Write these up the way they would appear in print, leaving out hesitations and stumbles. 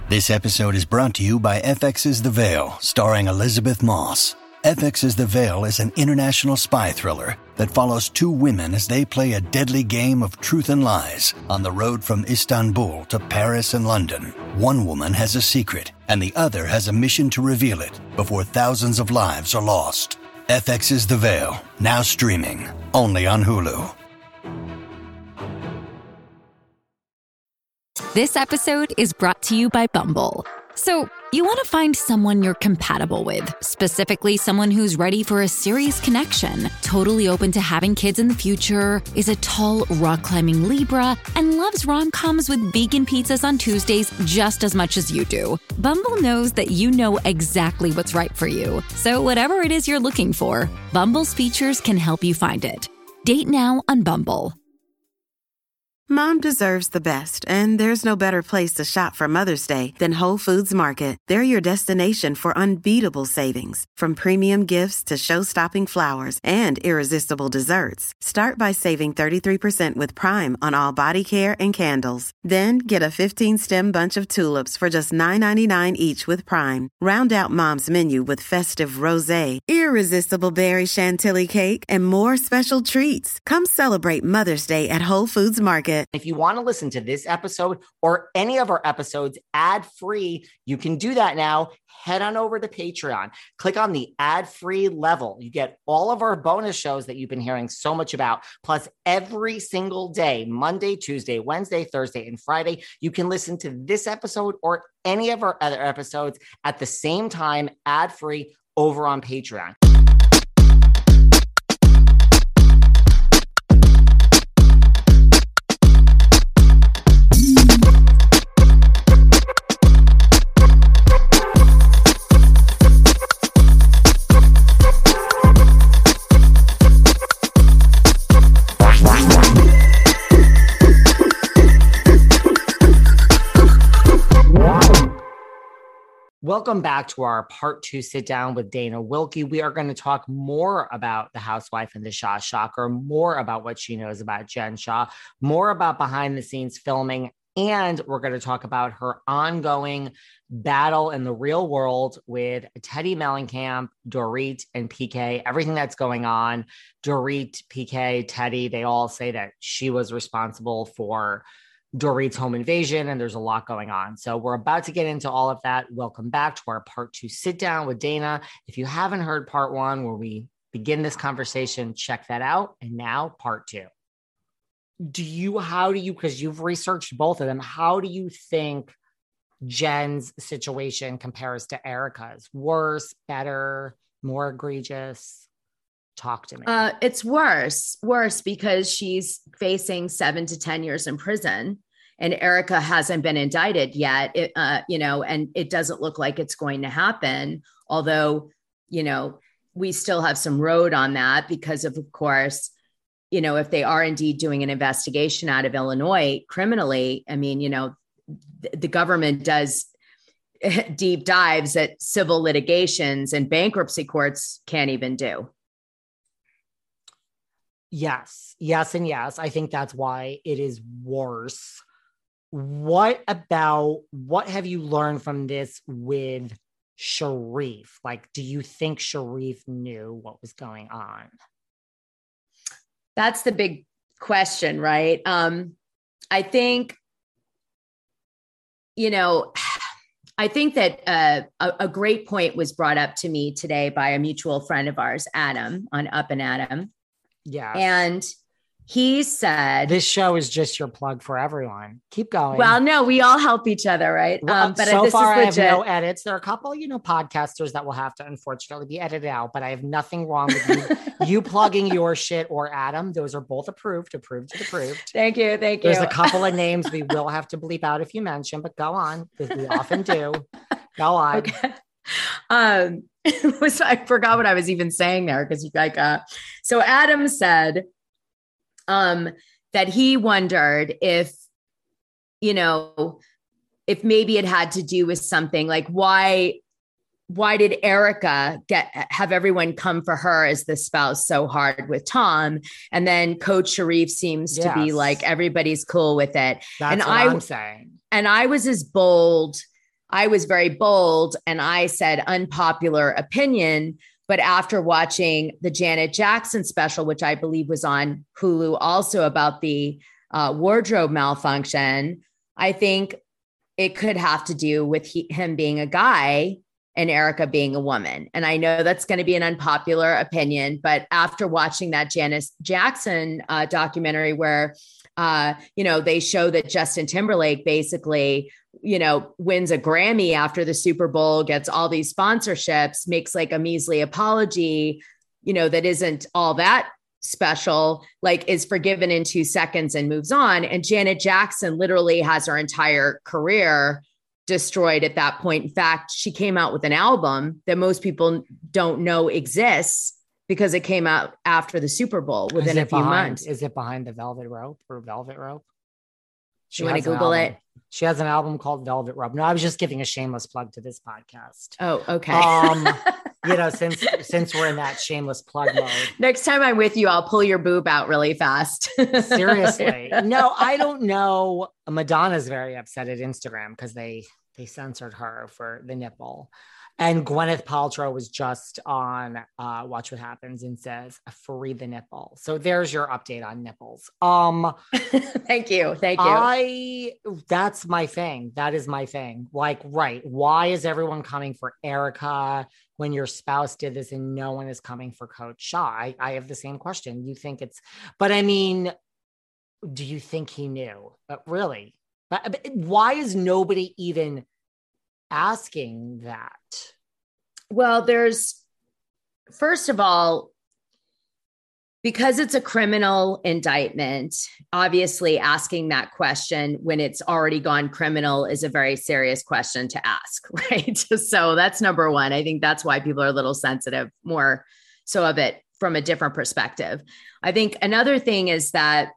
This episode is brought to you by FX's The Veil, starring Elizabeth Moss. FX's The Veil is an international spy thriller that follows two women as they play a deadly game of truth and lies on the road from Istanbul to Paris and London. One woman has a secret, and the other has a mission to reveal it before thousands of lives are lost. FX's The Veil, now streaming, only on Hulu. This episode is brought to you by Bumble. So, you want to find someone you're compatible with, specifically someone who's ready for a serious connection, totally open to having kids in the future, is a tall, rock-climbing Libra, and loves rom-coms with vegan pizzas on Tuesdays just as much as you do. Bumble knows that you know exactly what's right for you. So whatever it is you're looking for, Bumble's features can help you find it. Date now on Bumble. Mom deserves the best, and there's no better place to shop for Mother's Day than Whole Foods Market. They're your destination for unbeatable savings, from premium gifts to show-stopping flowers and irresistible desserts. Start by saving 33% with Prime on all body care and candles. Then get a 15-stem bunch of tulips for just $9.99 each with Prime. Round out Mom's menu with festive rosé, irresistible berry chantilly cake, and more special treats. Come celebrate Mother's Day at Whole Foods Market. If you want to listen to this episode or any of our episodes ad-free, you can do that now. Head on over to Patreon. Click on the ad-free level. You get all of our bonus shows that you've been hearing so much about. Plus, every single day, Monday, Tuesday, Wednesday, Thursday, and Friday, you can listen to this episode or any of our other episodes at the same time, ad-free, over on Patreon. Welcome back to our part 2 sit down with Dana Wilkey. We are going to talk more about the housewife and the Shah shocker, more about what she knows about Jen Shah, more about behind the scenes filming, and we're going to talk about her ongoing battle in the real world with Teddi Mellencamp, Dorit, and PK, everything that's going on. Dorit, PK, Teddi, they all say that she was responsible for Dorit's home invasion, and there's a lot going on. So we're about to get into all of that. Welcome back to our part 2 sit down with Dana. If you haven't heard part 1 where we begin this conversation, check that out. And now part 2. Because you've researched both of them, how do you think Jen's situation compares to Erika's? Worse, better, more egregious? Talk to me. It's worse because she's facing 7 to 10 years in prison, and Erika hasn't been indicted yet. And it doesn't look like it's going to happen. Although, we still have some road on that because of course, if they are indeed doing an investigation out of Illinois criminally, the government does deep dives that civil litigations and bankruptcy courts can't even do. Yes, and yes. I think that's why it is worse. What have you learned from this with Sharrieff? Like, do you think Sharrieff knew what was going on? That's the big question, right? I think, I think that a great point was brought up to me today by a mutual friend of ours, Adam, on Up and Adam. Yeah. And he said, this show is just your plug for everyone. Keep going. Well, no, we all help each other, right? But so far I have no edits. There are a couple, podcasters that will have to unfortunately be edited out, but I have nothing wrong with you plugging your shit or Adam. Those are both approved. Thank you. There's a couple of names we will have to bleep out if you mention, but go on, because we often do. Go on. Okay. I forgot what I was even saying there because so Adam said that he wondered if maybe it had to do with something like why did Erika have everyone come for her as the spouse so hard with Tom? And then Coach Sharrieff seems to be like, everybody's cool with it. That's what I'm saying. And I was as bold I was very bold and I said unpopular opinion. But after watching the Janet Jackson special, which I believe was on Hulu also about the wardrobe malfunction, I think it could have to do with him being a guy and Erica being a woman. And I know that's going to be an unpopular opinion, but after watching that Janet Jackson documentary where, they show that Justin Timberlake basically, wins a Grammy after the Super Bowl, gets all these sponsorships, makes like a measly apology, that isn't all that special, like is forgiven in 2 seconds and moves on. And Janet Jackson literally has her entire career destroyed at that point. In fact, she came out with an album that most people don't know exists because it came out after the Super Bowl within a few months. Is it Behind the Velvet Rope or Velvet Rope? You want to Google it? She has an album called Velvet Rope. No, I was just giving a shameless plug to this podcast. Oh, okay. Since we're in that shameless plug mode. Next time I'm with you, I'll pull your boob out really fast. Seriously. No, I don't know. Madonna's very upset at Instagram because they censored her for the nipple. And Gwyneth Paltrow was just on Watch What Happens and says, free the nipple. So there's your update on nipples. Thank you. That's my thing. That is my thing. Like, right. Why is everyone coming for Erica when your spouse did this and no one is coming for Coach Shah? I have the same question. You think but I mean, do you think he knew? But really? But why is nobody even asking that? Well, first of all, because it's a criminal indictment, obviously asking that question when it's already gone criminal is a very serious question to ask, right? So that's number one. I think that's why people are a little sensitive, more so of it from a different perspective. I think another thing is that,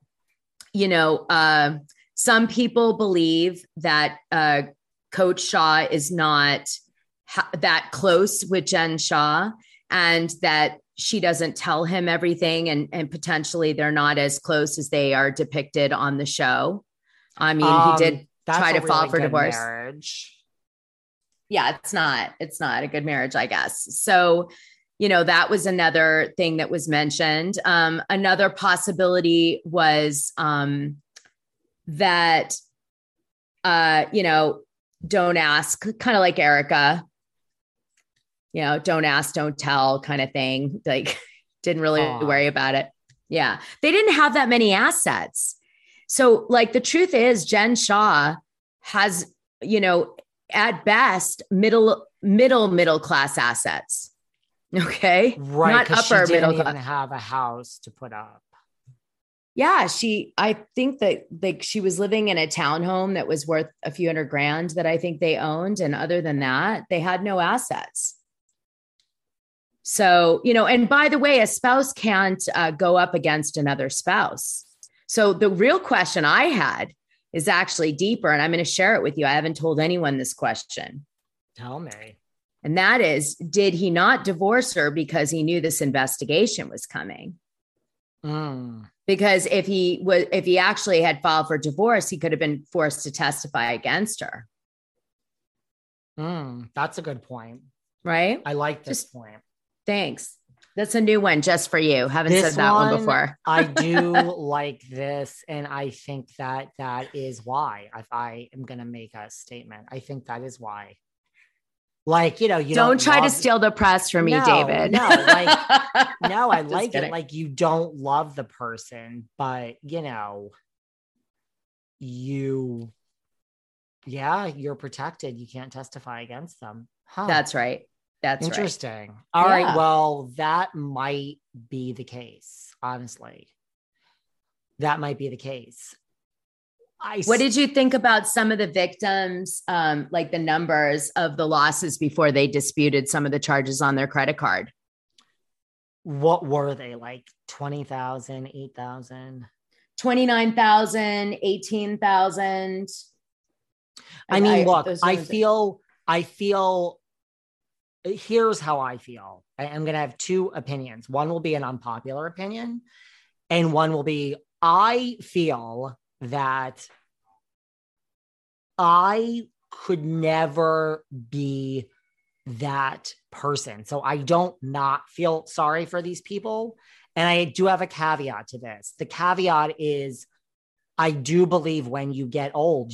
some people believe that Coach Shah is not that close with Jen Shah and that she doesn't tell him everything and potentially they're not as close as they are depicted on the show. I mean, he did try to file for divorce. Marriage. Yeah, it's not a good marriage, I guess. So, that was another thing that was mentioned. Another possibility was that, don't ask, kind of like Erica, don't ask, don't tell kind of thing. Like, didn't really worry about it. Yeah. They didn't have that many assets. So like, the truth is Jen Shah has, at best middle class assets. Okay. Right. Not upper she middle didn't class. even have a house to put up. Yeah, I think that like she was living in a townhome that was worth a few $100,000 that I think they owned. And other than that, they had no assets. So, and by the way, a spouse can't go up against another spouse. So the real question I had is actually deeper, and I'm going to share it with you. I haven't told anyone this question. Tell me. And that is, did he not divorce her because he knew this investigation was coming? Because if he actually had filed for divorce, he could have been forced to testify against her. That's a good point. Right? I like this point. Thanks. That's a new one just for you. Haven't said that one before. I do like this. And I think that is why, if I am going to make a statement, I think that is why. Like, you don't try to steal the press from me, David. No, I like it. Like, you don't love the person, but you're protected. You can't testify against them. Huh. That's right. That's interesting. Right. All right. Well, that might be the case. Honestly, that might be the case. What did you think about some of the victims, like the numbers of the losses before they disputed some of the charges on their credit card? What were they, like 20,000, 8,000? 29,000, 18,000. I mean, look, I feel, here's how I feel. I'm going to have two opinions. One will be an unpopular opinion, and one will be, I feel that I could never be that person. So I don't not feel sorry for these people. And I do have a caveat to this. The caveat is I do believe when you get old,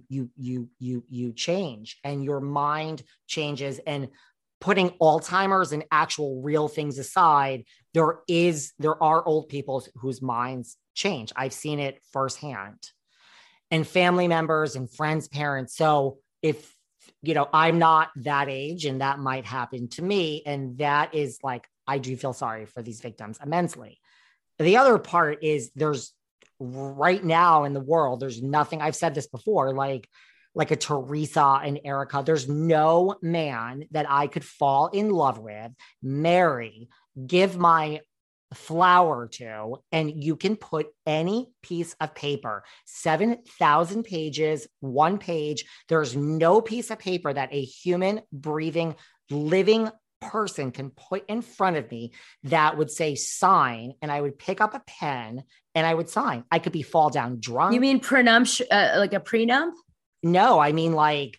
you change and your mind changes. And putting Alzheimer's and actual real things aside, there are old people whose minds change. I've seen it firsthand, and family members and friends, parents. So if, I'm not that age and that might happen to me. And that is like, I do feel sorry for these victims immensely. The other part is there's right now in the world, there's nothing, I've said this before, like a Teresa and Erica, there's no man that I could fall in love with, marry, give my flower to, and you can put any piece of paper, 7,000 pages, one page. There's no piece of paper that a human, breathing, living person can put in front of me that would say sign, and I would pick up a pen and I would sign. I could be fall down drunk. You mean like a prenup? No, I mean like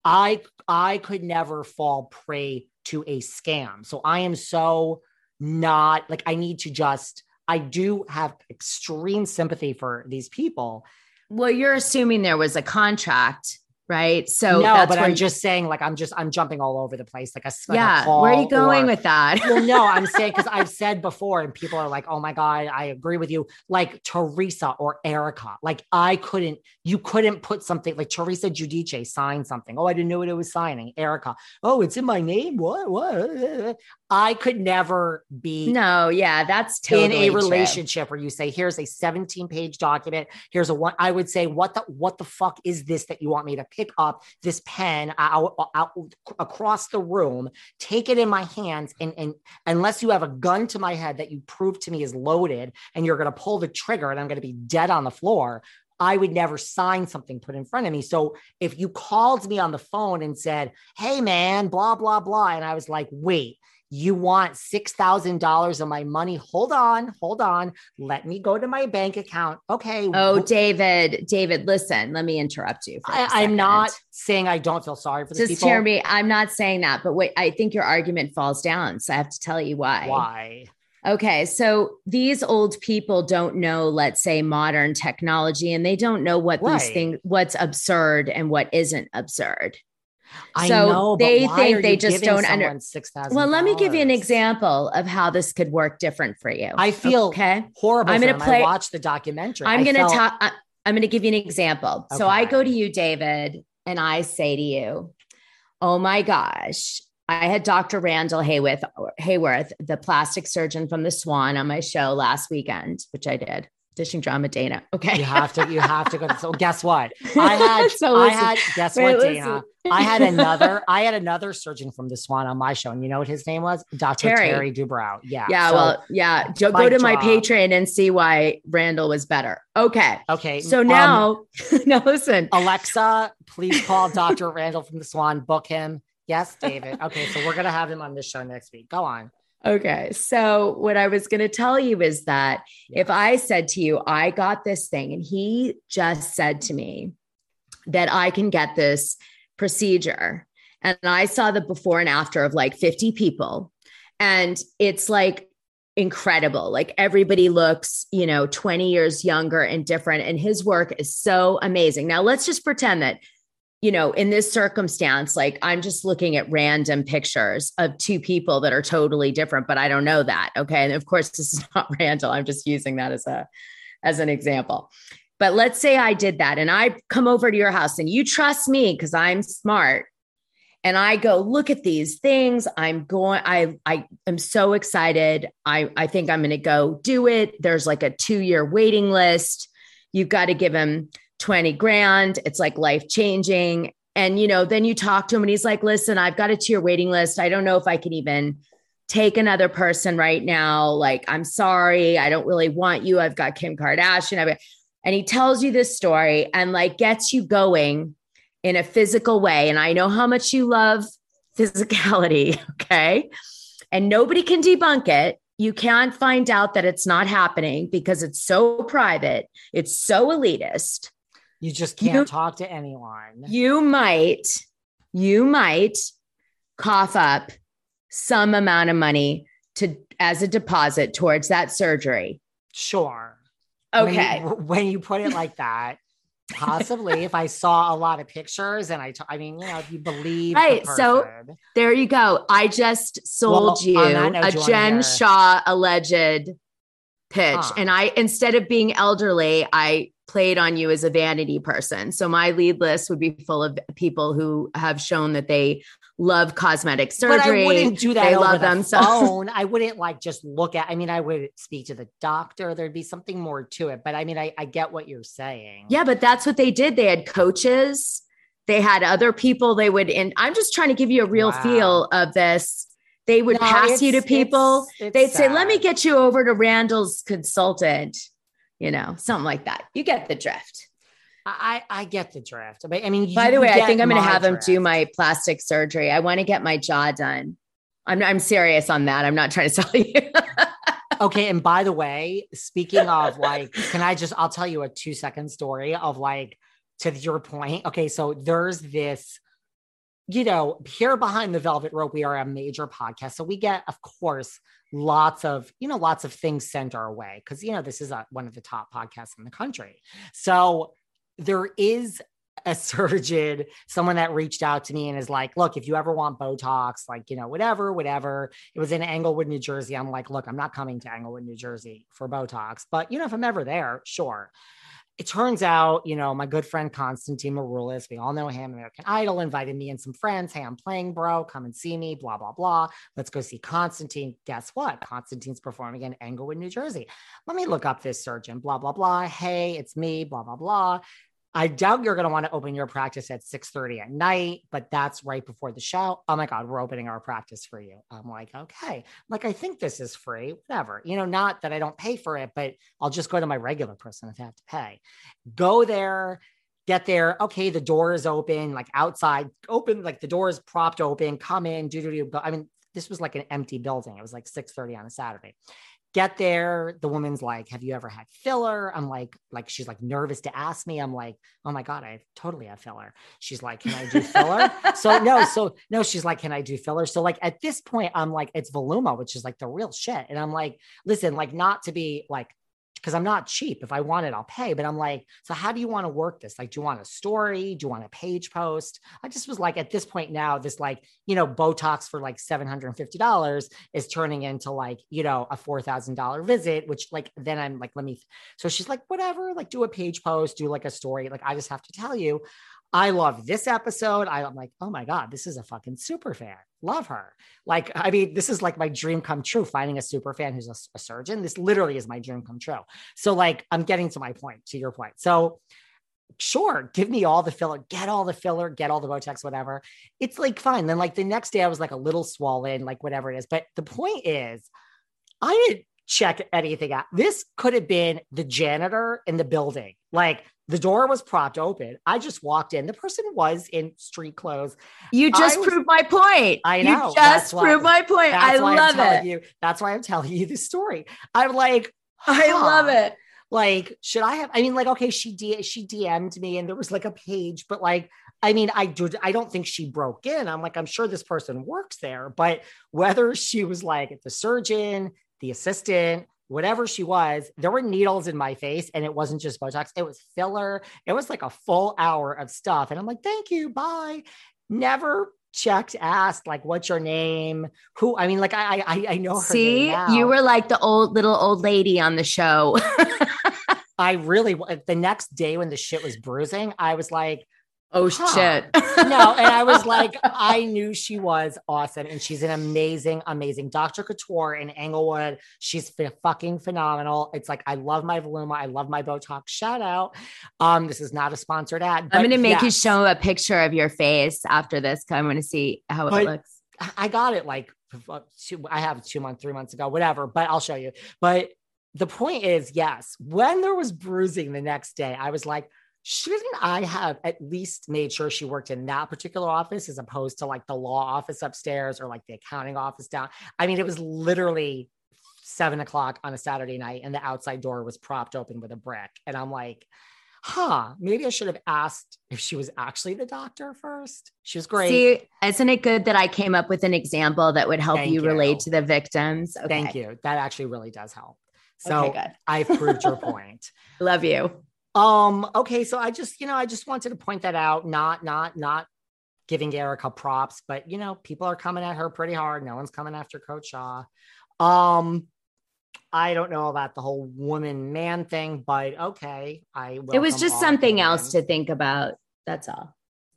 I could never fall prey to a scam. So I am so not like, I do have extreme sympathy for these people. Well, you're assuming there was a contract, right? So no, but I'm just saying, like, I'm jumping all over the place. Like a call, where are you going with that? Well, no, I'm saying, because I've said before and people are like, oh my God, I agree with you. Like Teresa or Erica, like you couldn't put something like Teresa Giudice sign something. Oh, I didn't know what it was signing. Erica, oh, it's in my name. What? I could never be. No, yeah, that's totally in a relationship where you say, here's a 17-page document. Here's a one. I would say, what the fuck is this that you want me to pick up this pen out across the room, take it in my hands, and unless you have a gun to my head that you prove to me is loaded and you're going to pull the trigger and I'm going to be dead on the floor, I would never sign something put in front of me. So if you called me on the phone and said, hey man, blah, blah, blah. And I was like, wait, you want $6,000 of my money? Hold on. Let me go to my bank account. Okay. Oh, David, listen, let me interrupt you. I'm not saying I don't feel sorry for these people. Just hear me. I'm not saying that, but wait, I think your argument falls down. So I have to tell you why. Why? Okay. So these old people don't know, let's say, modern technology, and they don't know what these things, what's absurd and what isn't absurd. I know, but they why think are they you just giving don't someone $6,000? Well, let me give you an example of how this could work different for you. I feel horrible. I watched the documentary. I'm going to give you an example. Okay. So I go to you, David, and I say to you, oh my gosh, I had Dr. Randall Hayworth, the plastic surgeon from the Swan, on my show last weekend, which I did. Dishing drama, Dana. Okay. You have to go. So guess what? Dana? I had another surgeon from the Swan on my show. And you know what his name was? Dr. Terry Dubrow. Yeah. Yeah. So, go to my Patreon and see why Randall was better. Okay. So now listen, Alexa, please call Dr. Randall from the Swan, book him. Yes, David. Okay. So we're going to have him on this show next week. Go on. Okay. So what I was going to tell you is that if I said to you, I got this thing, and he just said to me that I can get this procedure, and I saw the before and after of like 50 people, and it's like incredible. Like everybody looks, 20 years younger and different. And his work is so amazing. Now let's just pretend that, in this circumstance, like I'm just looking at random pictures of two people that are totally different, but I don't know that. Okay. And of course this is not Randall. I'm just using that as an example. But let's say I did that and I come over to your house and you trust me because I'm smart. And I go, look at these things. I am so excited. I think I'm going to go do it. There's like a 2-year waiting list. You've got to give him $20,000. It's like life-changing. And, then you talk to him and he's like, listen, I've got a 2-year waiting list. I don't know if I can even take another person right now. Like, I'm sorry. I don't really want you. I've got Kim Kardashian. And he tells you this story and like gets you going in a physical way. And I know how much you love physicality. Okay. And nobody can debunk it. You can't find out that it's not happening because it's so private. It's so elitist. You just can't talk to anyone. You might cough up some amount of money as a deposit towards that surgery. Sure. Okay. When you put it like that, possibly if I saw a lot of pictures and I mean, you know, if you believe. Right. So there you go. I just sold you a Jen Shah alleged pitch. And instead of being elderly, I played on you as a vanity person. So my lead list would be full of people who have shown that they love cosmetic surgery. But I wouldn't do that over the phone. I wouldn't like just look at, I mean, I would speak to the doctor. There'd be something more to it. But I mean, I get what you're saying. Yeah, but that's what they did. They had coaches. They had other people they would, and I'm just trying to give you a real feel of this. They would pass you to people. They'd say, let me get you over to Randall's consultant, you know, something like that. You get the drift. I get the drift. I mean, by the way, I think I'm going to have him do my plastic surgery. I want to get my jaw done. I'm serious on that. I'm not trying to tell you. Okay. And by the way, speaking of like, I'll tell you a 2-second story of like, to your point. Okay. So there's this, you know, here behind the velvet rope, we are a major podcast. So we get, of course, lots of things sent our way. Cause you know, this is one of the top podcasts in the country. So there is a surgeon, someone that reached out to me and is like, look, if you ever want Botox, like, you know, whatever. It was in Englewood, New Jersey. I'm like, look, I'm not coming to Englewood, New Jersey for Botox, but you know, if I'm ever there, sure. It turns out, you know, my good friend, Constantine Maroulis, we all know him, American Idol, invited me and some friends. Hey, I'm playing, bro. Come and see me, blah, blah, blah. Let's go see Constantine. Guess what? Constantine's performing in Englewood, New Jersey. Let me look up this surgeon, blah, blah, blah. Hey, it's me, blah, blah, blah. I doubt you're going to want to open your practice at 6:30 at night, but that's right before the show. Oh my God, we're opening our practice for you. I'm like, okay. Like, I think this is free, whatever, you know, not that I don't pay for it, but I'll just go to my regular person if I have to pay. Go there, get there. Okay. The door is open, like outside open, like the door is propped open, come in, do. I mean, this was like an empty building. It was like 6:30 on a Saturday. Get there. The woman's like, have you ever had filler? I'm like, she's like nervous to ask me. I'm like, oh my God, I totally have filler. She's like, can I do filler? No, she's like, can I do filler? So like, at this point, I'm like, it's Voluma, which is like the real shit. And I'm like, listen, like not to be like, because I'm not cheap. If I want it, I'll pay. But I'm like, so how do you want to work this? Like, do you want a story? Do you want a page post? I just was like, at this point now, this like, you know, Botox for like $750 is turning into like, you know, a $4,000 visit, which like, then I'm like, so she's like, whatever, like do a page post, do like a story. Like, I just have to tell you, I love this episode. I'm like, oh my God, this is a fucking super fan. Love her. Like, I mean, this is like my dream come true, finding a super fan who's a surgeon. This literally is my dream come true. So like, I'm getting to my point, to your point. So sure, give me all the filler, get all the Botox, whatever. It's like, fine. Then like the next day I was like a little swollen, like whatever it is. But the point is, I didn't check anything out. This could have been the janitor in the building. Like, the door was propped open. I just walked in. The person was in street clothes. You just proved my point. I know. You just proved my point. I love it. That's why I'm telling you this story. I'm like, I love it. Like, should I have, I mean, like, okay, she DM'd me and there was like a page, but like, I mean, I don't think she broke in. I'm like, I'm sure this person works there, but whether she was like the surgeon, the assistant, whatever she was, there were needles in my face and it wasn't just Botox. It was filler. It was like a full hour of stuff. And I'm like, thank you. Bye. Never asked like, what's your name? Who? I mean, like, I know her name now. You were like the little old lady on the show. I really, the next day when the shit was bruising, I was like, oh shit. No. And I was like, I knew she was awesome. And she's an amazing, amazing Dr. Couture in Englewood. She's fucking phenomenal. It's like, I love my Voluma. I love my Botox. Shout out. This is not a sponsored ad. I'm going to make you show a picture of your face after this. I'm going to see how it looks. I got it like, I have 2 months, 3 months ago, whatever, but I'll show you. But the point is, yes, when there was bruising the next day, I was like, shouldn't I have at least made sure she worked in that particular office as opposed to like the law office upstairs or like the accounting office down? I mean, it was literally 7:00 on a Saturday night and the outside door was propped open with a brick. And I'm like, Maybe I should have asked if she was actually the doctor first. She was great. See, isn't it good that I came up with an example that would help Thank you relate to the victims? Okay. Thank you. That actually really does help. So okay, good. I proved your point. Love you. Okay. So I just wanted to point that out, not giving Erika props, but people are coming at her pretty hard. No one's coming after Coach Shah. I don't know about the whole woman man thing, but okay. It was just something else to think about. That's all.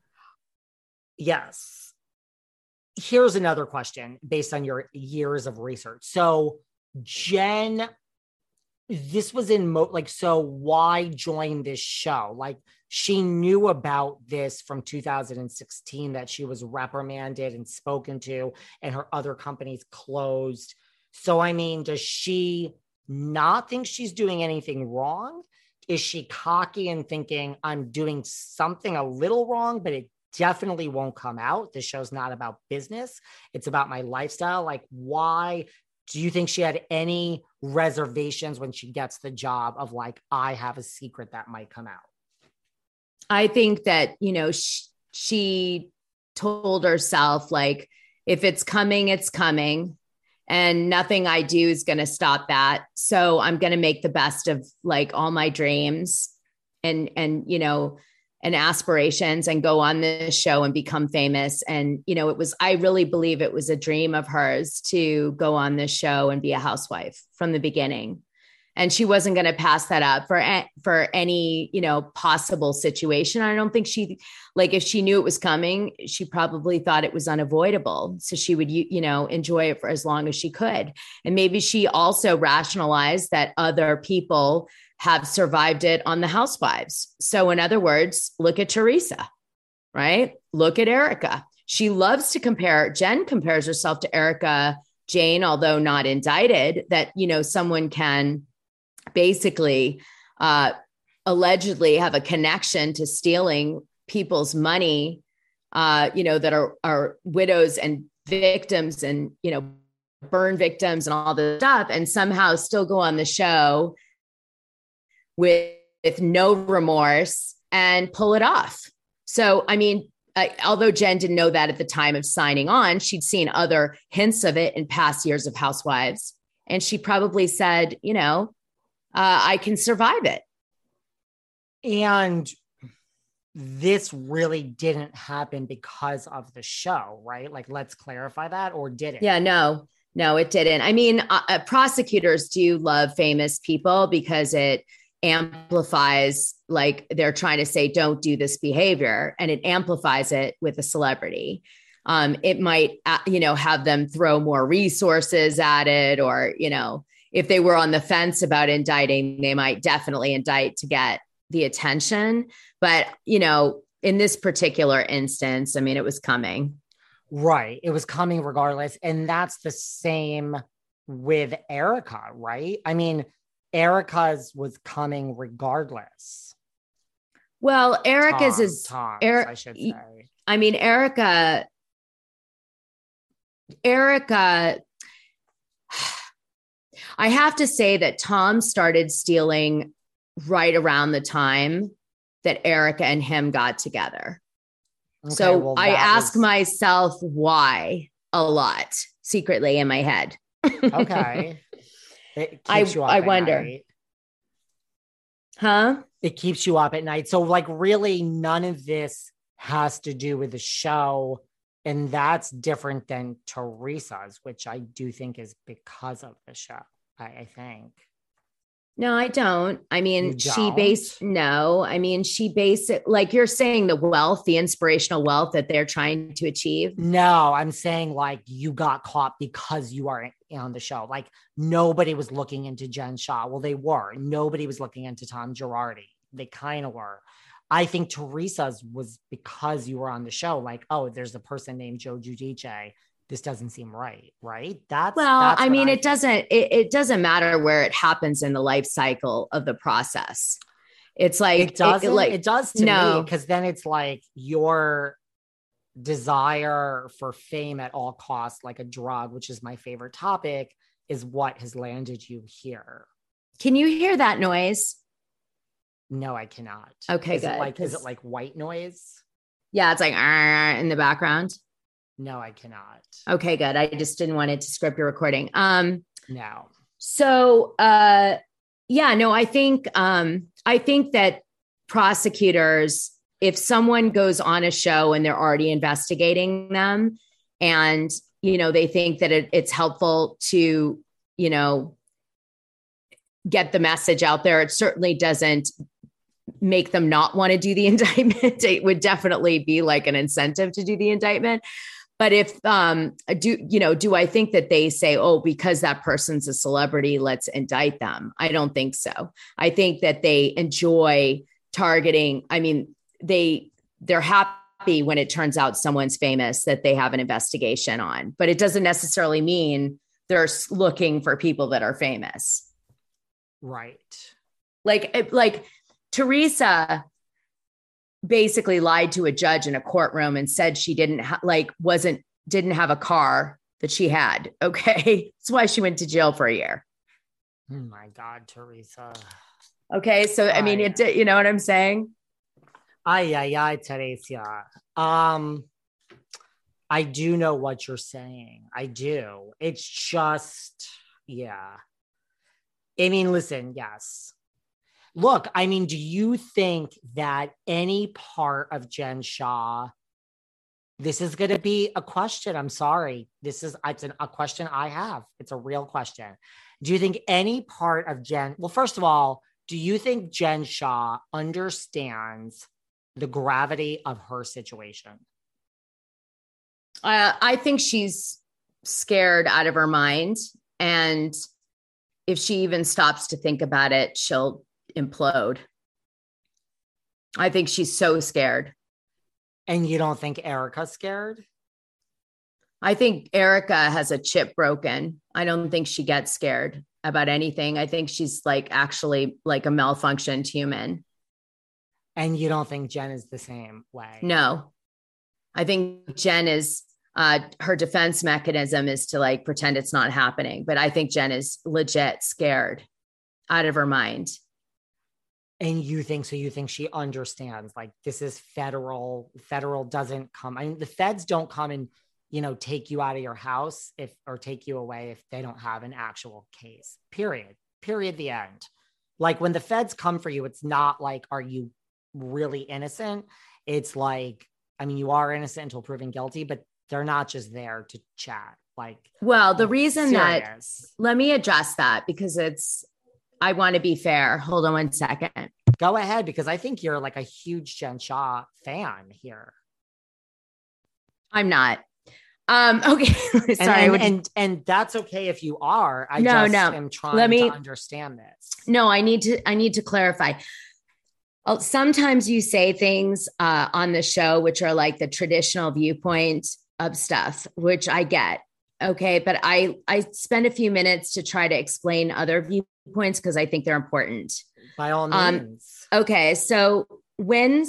Yes. Here's another question based on your years of research. So Jen, this was in so why join this show? Like, she knew about this from 2016 that she was reprimanded and spoken to, and her other companies closed. So, I mean, does she not think she's doing anything wrong? Is she cocky and thinking I'm doing something a little wrong, but it definitely won't come out? This show's not about business. It's about my lifestyle. Like, why do you think she had any reservations when she gets the job of like, I have a secret that might come out? I think that, she told herself, like, if it's coming, it's coming. And nothing I do is going to stop that. So I'm going to make the best of like all my dreams and aspirations and go on this show and become famous. And, I really believe it was a dream of hers to go on this show and be a housewife from the beginning. And she wasn't going to pass that up for any, possible situation. I don't think if she knew it was coming, she probably thought it was unavoidable. So she would, enjoy it for as long as she could. And maybe she also rationalized that other people have survived it on the Housewives. So in other words, look at Teresa, right? Look at Erika. She loves to compare. Jen compares herself to Erika Jayne, although not indicted, that, someone can basically allegedly have a connection to stealing people's money, that are widows and victims and, burn victims and all this stuff, and somehow still go on the show with no remorse and pull it off. So, I mean, although Jen didn't know that at the time of signing on, she'd seen other hints of it in past years of Housewives. And she probably said, I can survive it. And this really didn't happen because of the show, right? Like, let's clarify that, or did it? Yeah, no, it didn't. I mean, prosecutors do love famous people because it amplifies, like, they're trying to say, don't do this behavior, and it amplifies it with a celebrity. It might, have them throw more resources at it, or, if they were on the fence about indicting, they might definitely indict to get the attention. But, in this particular instance, I mean, it was coming. Right. It was coming regardless. And that's the same with Erika, right? I mean, Erika's was coming regardless. Well, Erika's I should say. I mean, Erika, I have to say that Tom started stealing right around the time that Erika and him got together. Okay, so I ask myself why a lot secretly in my head. Okay. It keeps you up at wonder. Night. Huh? It keeps you up at night. So like, really none of this has to do with the show. And that's different than Teresa's, which I do think is because of the show. I think. No, I don't. I mean, she based it, like you're saying, the wealth, the inspirational wealth that they're trying to achieve. No, I'm saying like you got caught because you are on the show. Like nobody was looking into Jen Shah. Well, they were. Nobody was looking into Tom Girardi. They kind of were. I think Teresa's was because you were on the show. Like, oh, there's a person named Joe Giudice. This doesn't seem right. That's I mean, it doesn't matter where it happens in the life cycle of the process. It's like, it does to me, because then it's like your desire for fame at all costs, like a drug, which is my favorite topic, is what has landed you here. Can you hear that noise? No, I cannot. Okay, is good. Is it like white noise? Yeah, it's like in the background. No, I cannot. Okay, good. I just didn't want it to script your recording. No. So yeah, no, I think that prosecutors, if someone goes on a show and they're already investigating them and, you know, they think that it's helpful to, you know, get the message out there, it certainly doesn't make them not want to do the indictment. It would definitely be like an incentive to do the indictment. But if do I think that they say, oh, because that person's a celebrity, let's indict them? I don't think so. I think that they enjoy targeting. I mean, they're happy when it turns out someone's famous that they have an investigation on, but it doesn't necessarily mean they're looking for people that are famous. Right. Like Teresa basically lied to a judge in a courtroom and said she didn't have a car that she had. Okay. That's why she went to jail for a year. Oh my God, Teresa. Okay. So, I mean, you know what I'm saying? Ay, Teresa. I do know what you're saying. I do. It's just, yeah. I mean, listen, yes. Look, I mean, do you think that any part of Jen Shah, this is going to be a question. I'm sorry. It's a question I have. It's a real question. Do you think any part of well, first of all, do you think Jen Shah understands the gravity of her situation? I think she's scared out of her mind. And if she even stops to think about it, she'll implode. I think she's so scared. And you don't think Erica's scared? I think Erica has a chip broken. I don't think she gets scared about anything. I think she's like actually like a malfunctioned human. And you don't think Jen is the same way? No. I think Jen is her defense mechanism is to like pretend it's not happening. But I think Jen is legit scared out of her mind. And you think she understands like this is federal doesn't come. I mean, the feds don't come and, you know, take you out of your house or take you away if they don't have an actual case, period, the end. Like when the feds come for you, it's not like, are you really innocent? It's like, I mean, you are innocent until proven guilty, but they're not just there to chat. Like, well, the reason serious. that, let me address that because I want to be fair. Hold on 1 second. Go ahead, because I think you're like a huge Jen Shah fan here. I'm not. Okay. Sorry. And that's okay if you are. I am trying to understand this. No, I need to clarify. Sometimes you say things on the show, which are like the traditional viewpoint of stuff, which I get. Okay. But I spend a few minutes to try to explain other viewpoints because I think they're important. By all means. Okay. So when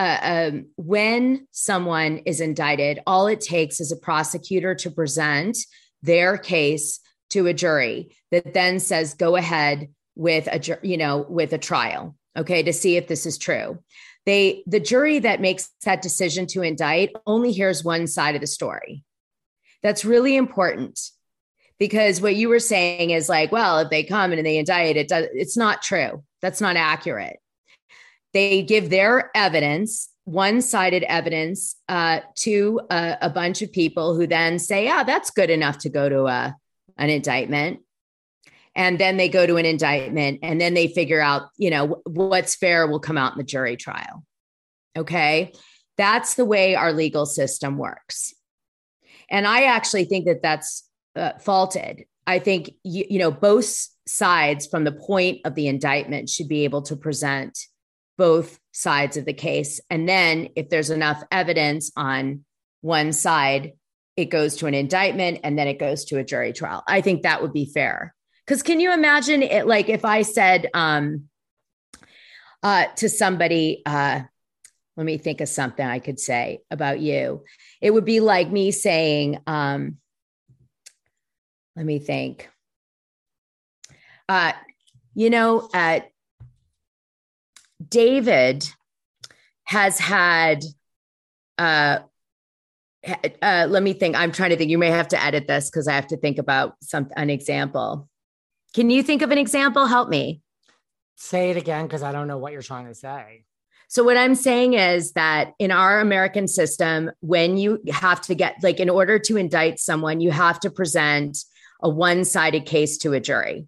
someone is indicted, all it takes is a prosecutor to present their case to a jury that then says, go ahead with a trial. Okay. To see if this is true. The jury that makes that decision to indict only hears one side of the story. That's really important because what you were saying is like, well, if they come and they indict, it's not true. That's not accurate. They give their evidence, one-sided evidence, to a bunch of people who then say, yeah, that's good enough to go to an indictment. And then they go to an indictment and then they figure out, you know, what's fair will come out in the jury trial. Okay. That's the way our legal system works. And I actually think that that's faulted. I think, you know, both sides from the point of the indictment should be able to present both sides of the case. And then if there's enough evidence on one side, it goes to an indictment and then it goes to a jury trial. I think that would be fair. Because can you imagine it? Like if I said to somebody, let me think of something I could say about you. It would be like me saying, let me think, David has had, let me think. I'm trying to think. You may have to edit this because I have to think about an example. Can you think of an example? Help me. Say it again, because I don't know what you're trying to say. So what I'm saying is that in our American system, when you have to get, like, in order to indict someone, you have to present a one-sided case to a jury,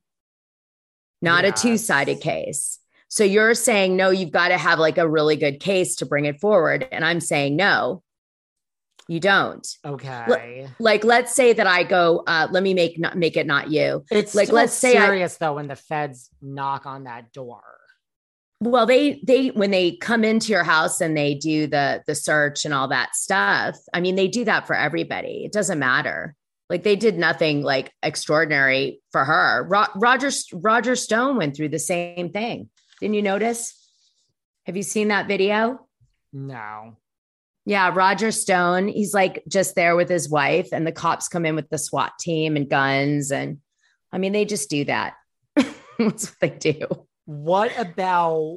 not a two-sided case. So you're saying, no, you've got to have like a really good case to bring it forward. And I'm saying, no, you don't. Okay. Like, let's say that I go, let me make it not you. It's like, still let's say serious though, when the feds knock on that door. Well, they when they come into your house and they do the search and all that stuff, I mean, they do that for everybody. It doesn't matter. Like, they did nothing like extraordinary for her. Roger Stone went through the same thing. Didn't you notice? Have you seen that video? No. Yeah, Roger Stone, he's like just there with his wife, and the cops come in with the SWAT team and guns. And I mean, they just do that. That's what they do. What about,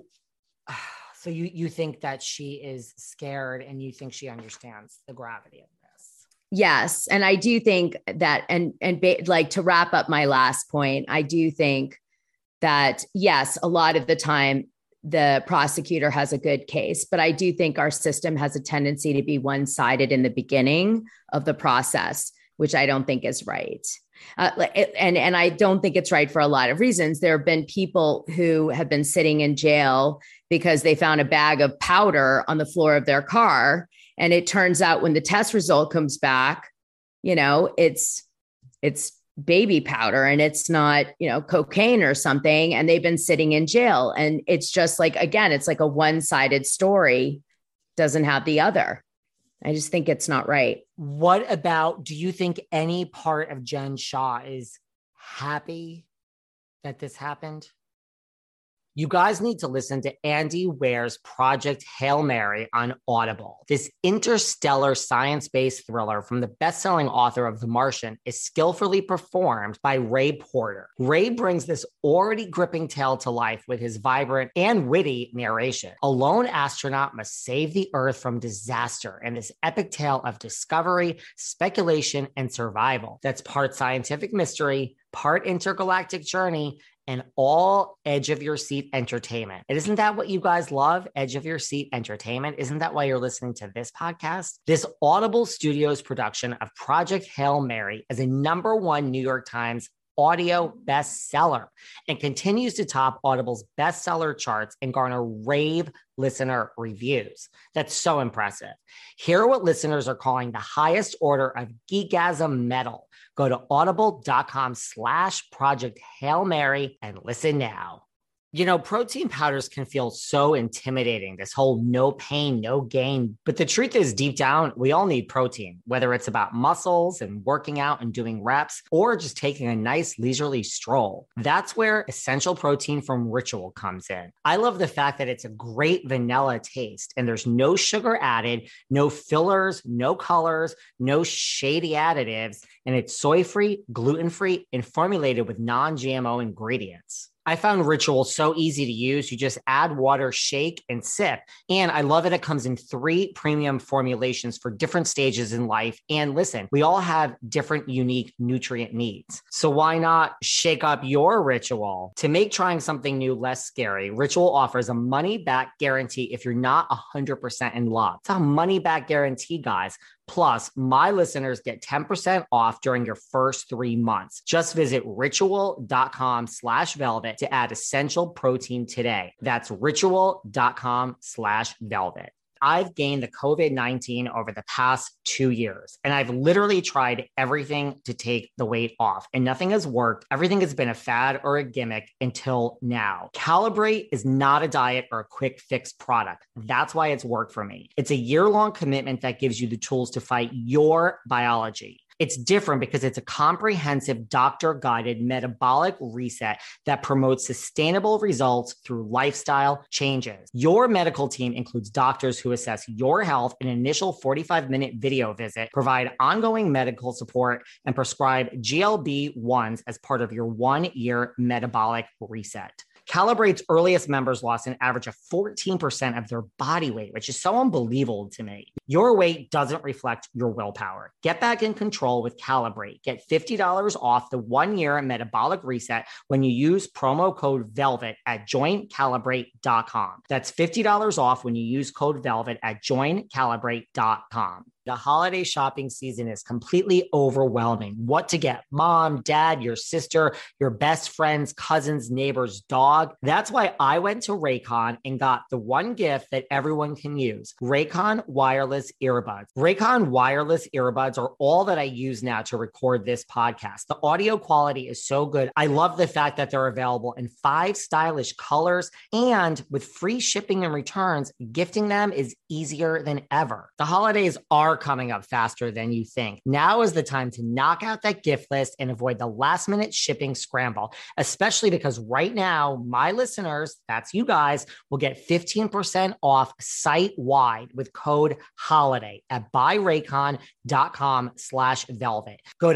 so you think that she is scared and you think she understands the gravity of this? Yes. And I do think that, like, to wrap up my last point, I do think that, yes, a lot of the time the prosecutor has a good case, but I do think our system has a tendency to be one-sided in the beginning of the process, which I don't think is right. And I don't think it's right for a lot of reasons. There have been people who have been sitting in jail because they found a bag of powder on the floor of their car. And it turns out when the test result comes back, it's baby powder and it's not, cocaine or something. And they've been sitting in jail. And it's just like, again, it's like a one-sided story, doesn't have the other. I just think it's not right. What about, do you think any part of Jen Shah is happy that this happened? You guys need to listen to Andy Weir's Project Hail Mary on Audible. This interstellar science-based thriller from the best-selling author of The Martian is skillfully performed by Ray Porter. Ray brings this already gripping tale to life with his vibrant and witty narration. A lone astronaut must save the Earth from disaster in this epic tale of discovery, speculation, and survival that's part scientific mystery, part intergalactic journey, and all edge of your seat entertainment. And isn't that what you guys love? Edge of your seat entertainment. Isn't that why you're listening to this podcast? This Audible Studios production of Project Hail Mary is a #1 New York Times audio bestseller and continues to top Audible's bestseller charts and garner rave listener reviews. That's so impressive. Hear what listeners are calling the highest order of geekgasm metal. Go to audible.com/Project Hail Mary and listen now. Protein powders can feel so intimidating, this whole no pain, no gain. But the truth is, deep down, we all need protein, whether it's about muscles and working out and doing reps, or just taking a nice leisurely stroll. That's where Essential Protein from Ritual comes in. I love the fact that it's a great vanilla taste and there's no sugar added, no fillers, no colors, no shady additives, and it's soy-free, gluten-free, and formulated with non-GMO ingredients. I found Ritual so easy to use. You just add water, shake, and sip. And I love that it comes in 3 premium formulations for different stages in life. And listen, we all have different unique nutrient needs. So why not shake up your Ritual? To make trying something new less scary, Ritual offers a money-back guarantee if you're not 100% in love. It's a money-back guarantee, guys. Plus, my listeners get 10% off during your first 3 months. Just visit ritual.com/velvet to add Essential Protein today. That's ritual.com/velvet. I've gained the COVID-19 over the past 2 years, and I've literally tried everything to take the weight off, and nothing has worked. Everything has been a fad or a gimmick until now. Calibrate is not a diet or a quick fix product. That's why it's worked for me. It's a year-long commitment that gives you the tools to fight your biology. It's different because it's a comprehensive doctor-guided metabolic reset that promotes sustainable results through lifestyle changes. Your medical team includes doctors who assess your health in an initial 45-minute video visit, provide ongoing medical support, and prescribe GLP-1s as part of your 1-year metabolic reset. Calibrate's earliest members lost an average of 14% of their body weight, which is so unbelievable to me. Your weight doesn't reflect your willpower. Get back in control with Calibrate. Get $50 off the 1-year metabolic reset when you use promo code VELVET at joincalibrate.com. That's $50 off when you use code VELVET at joincalibrate.com. The holiday shopping season is completely overwhelming. What to get? Mom, dad, your sister, your best friends, cousins, neighbors, dog. That's why I went to Raycon and got the one gift that everyone can use. Raycon wireless earbuds. Raycon wireless earbuds are all that I use now to record this podcast. The audio quality is so good. I love the fact that they're available in 5 stylish colors, and with free shipping and returns, gifting them is easier than ever. The holidays are coming up faster than you think. Now is the time to knock out that gift list and avoid the last minute shipping scramble, especially because right now, my listeners, that's you guys, will get 15% off site-wide with code HOLIDAY at buyraycon.com/velvet. Go to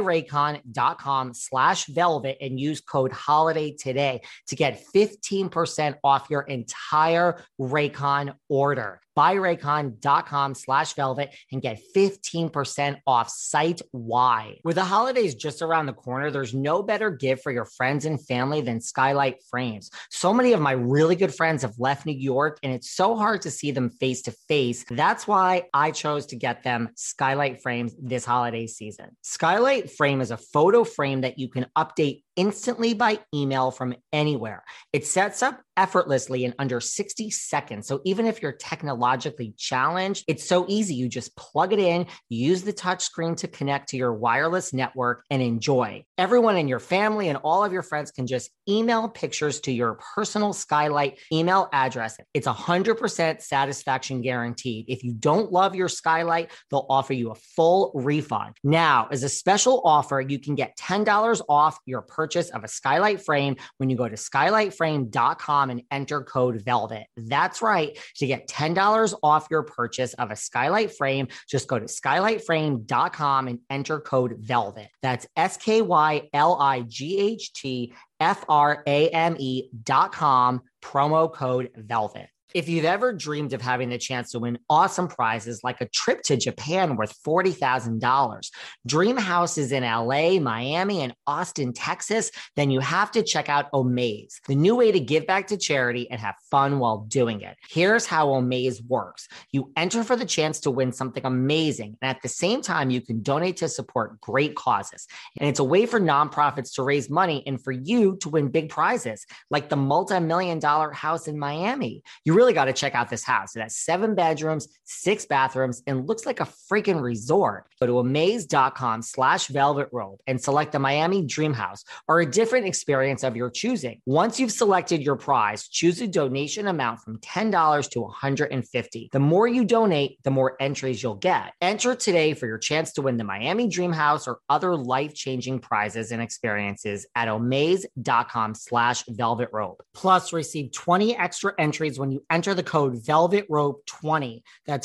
buyraycon.com/velvet and use code HOLIDAY today to get 15% off your entire Raycon order. buyraycon.com/velvet and get 15% off site-wide. With the holidays just around the corner, there's no better gift for your friends and family than Skylight Frames. So many of my really good friends have left New York, and it's so hard to see them face to face. That's why I chose to get them Skylight Frames this holiday season. Skylight Frame is a photo frame that you can update instantly by email from anywhere. It sets up effortlessly in under 60 seconds. So even if you're technologically challenged, it's so easy. You just plug it in, use the touch screen to connect to your wireless network and enjoy. Everyone in your family and all of your friends can just email pictures to your personal Skylight email address. It's 100% satisfaction guaranteed. If you don't love your Skylight, they'll offer you a full refund. Now, as a special offer, you can get $10 off your purchase of a Skylight frame when you go to skylightframe.com and enter code VELVET. That's right. To get $10 off your purchase of a Skylight frame, just go to skylightframe.com and enter code VELVET. That's SKYLIGHTFRAME.com, promo code VELVET. If you've ever dreamed of having the chance to win awesome prizes like a trip to Japan worth $40,000, dream houses in LA, Miami, and Austin, Texas, then you have to check out Omaze, the new way to give back to charity and have fun while doing it. Here's how Omaze works. You enter for the chance to win something amazing, and at the same time, you can donate to support great causes. And it's a way for nonprofits to raise money and for you to win big prizes, like the multi-million-dollar house in Miami. You really got to check out this house. It has 7 bedrooms, 6 bathrooms, and looks like a freaking resort. Go to amaze.com/velvetrope and select the Miami Dream House or a different experience of your choosing. Once you've selected your prize, choose a donation amount from $10 to $150. The more you donate, the more entries you'll get. Enter today for your chance to win the Miami Dream House or other life-changing prizes and experiences at amaze.com/velvetrope. Plus, receive 20 extra entries when you enter the code VELVETROPE20. That's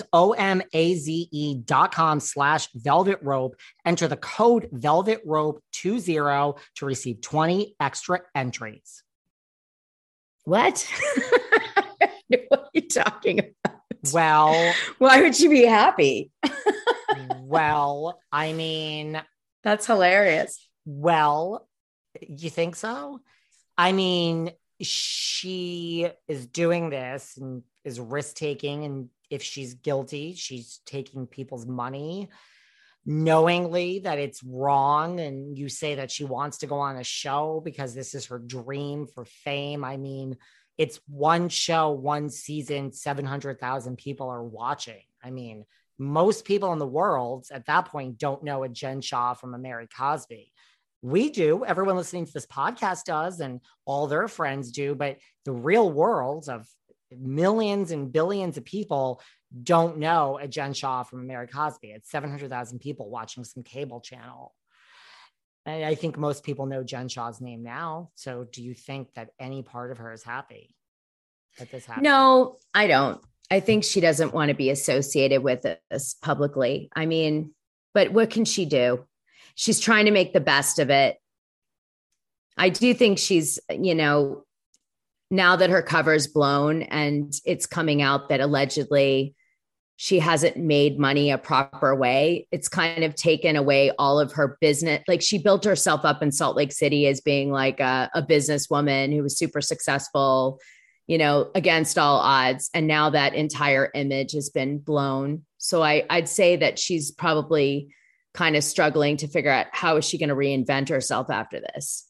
OMAZE.com/velvetrope. Enter the code VELVETROPE20 to receive 20 extra entries. What? What are you talking about? Well, why would you be happy? Well, I mean, that's hilarious. Well, you think so? I mean, she is doing this and is risk-taking, and if she's guilty, she's taking people's money knowingly that it's wrong, and you say that she wants to go on a show because this is her dream for fame. I mean, it's one show, one season, 700,000 people are watching. I mean, most people in the world at that point don't know a Jen Shah from a Mary Cosby. We do. Everyone listening to this podcast does, and all their friends do. But the real world of millions and billions of people don't know a Jen Shah from Mary Cosby. It's 700,000 people watching some cable channel. And I think most people know Jen Shah's name now. So do you think that any part of her is happy that this happened? No, I don't. I think she doesn't want to be associated with this publicly. I mean, but what can she do? She's trying to make the best of it. I do think she's, now that her cover's blown and it's coming out that allegedly she hasn't made money a proper way, it's kind of taken away all of her business. Like, she built herself up in Salt Lake City as being like a businesswoman who was super successful, you know, against all odds. And now that entire image has been blown. So I'd say that she's probably kind of struggling to figure out how is she going to reinvent herself after this.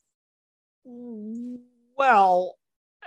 Well,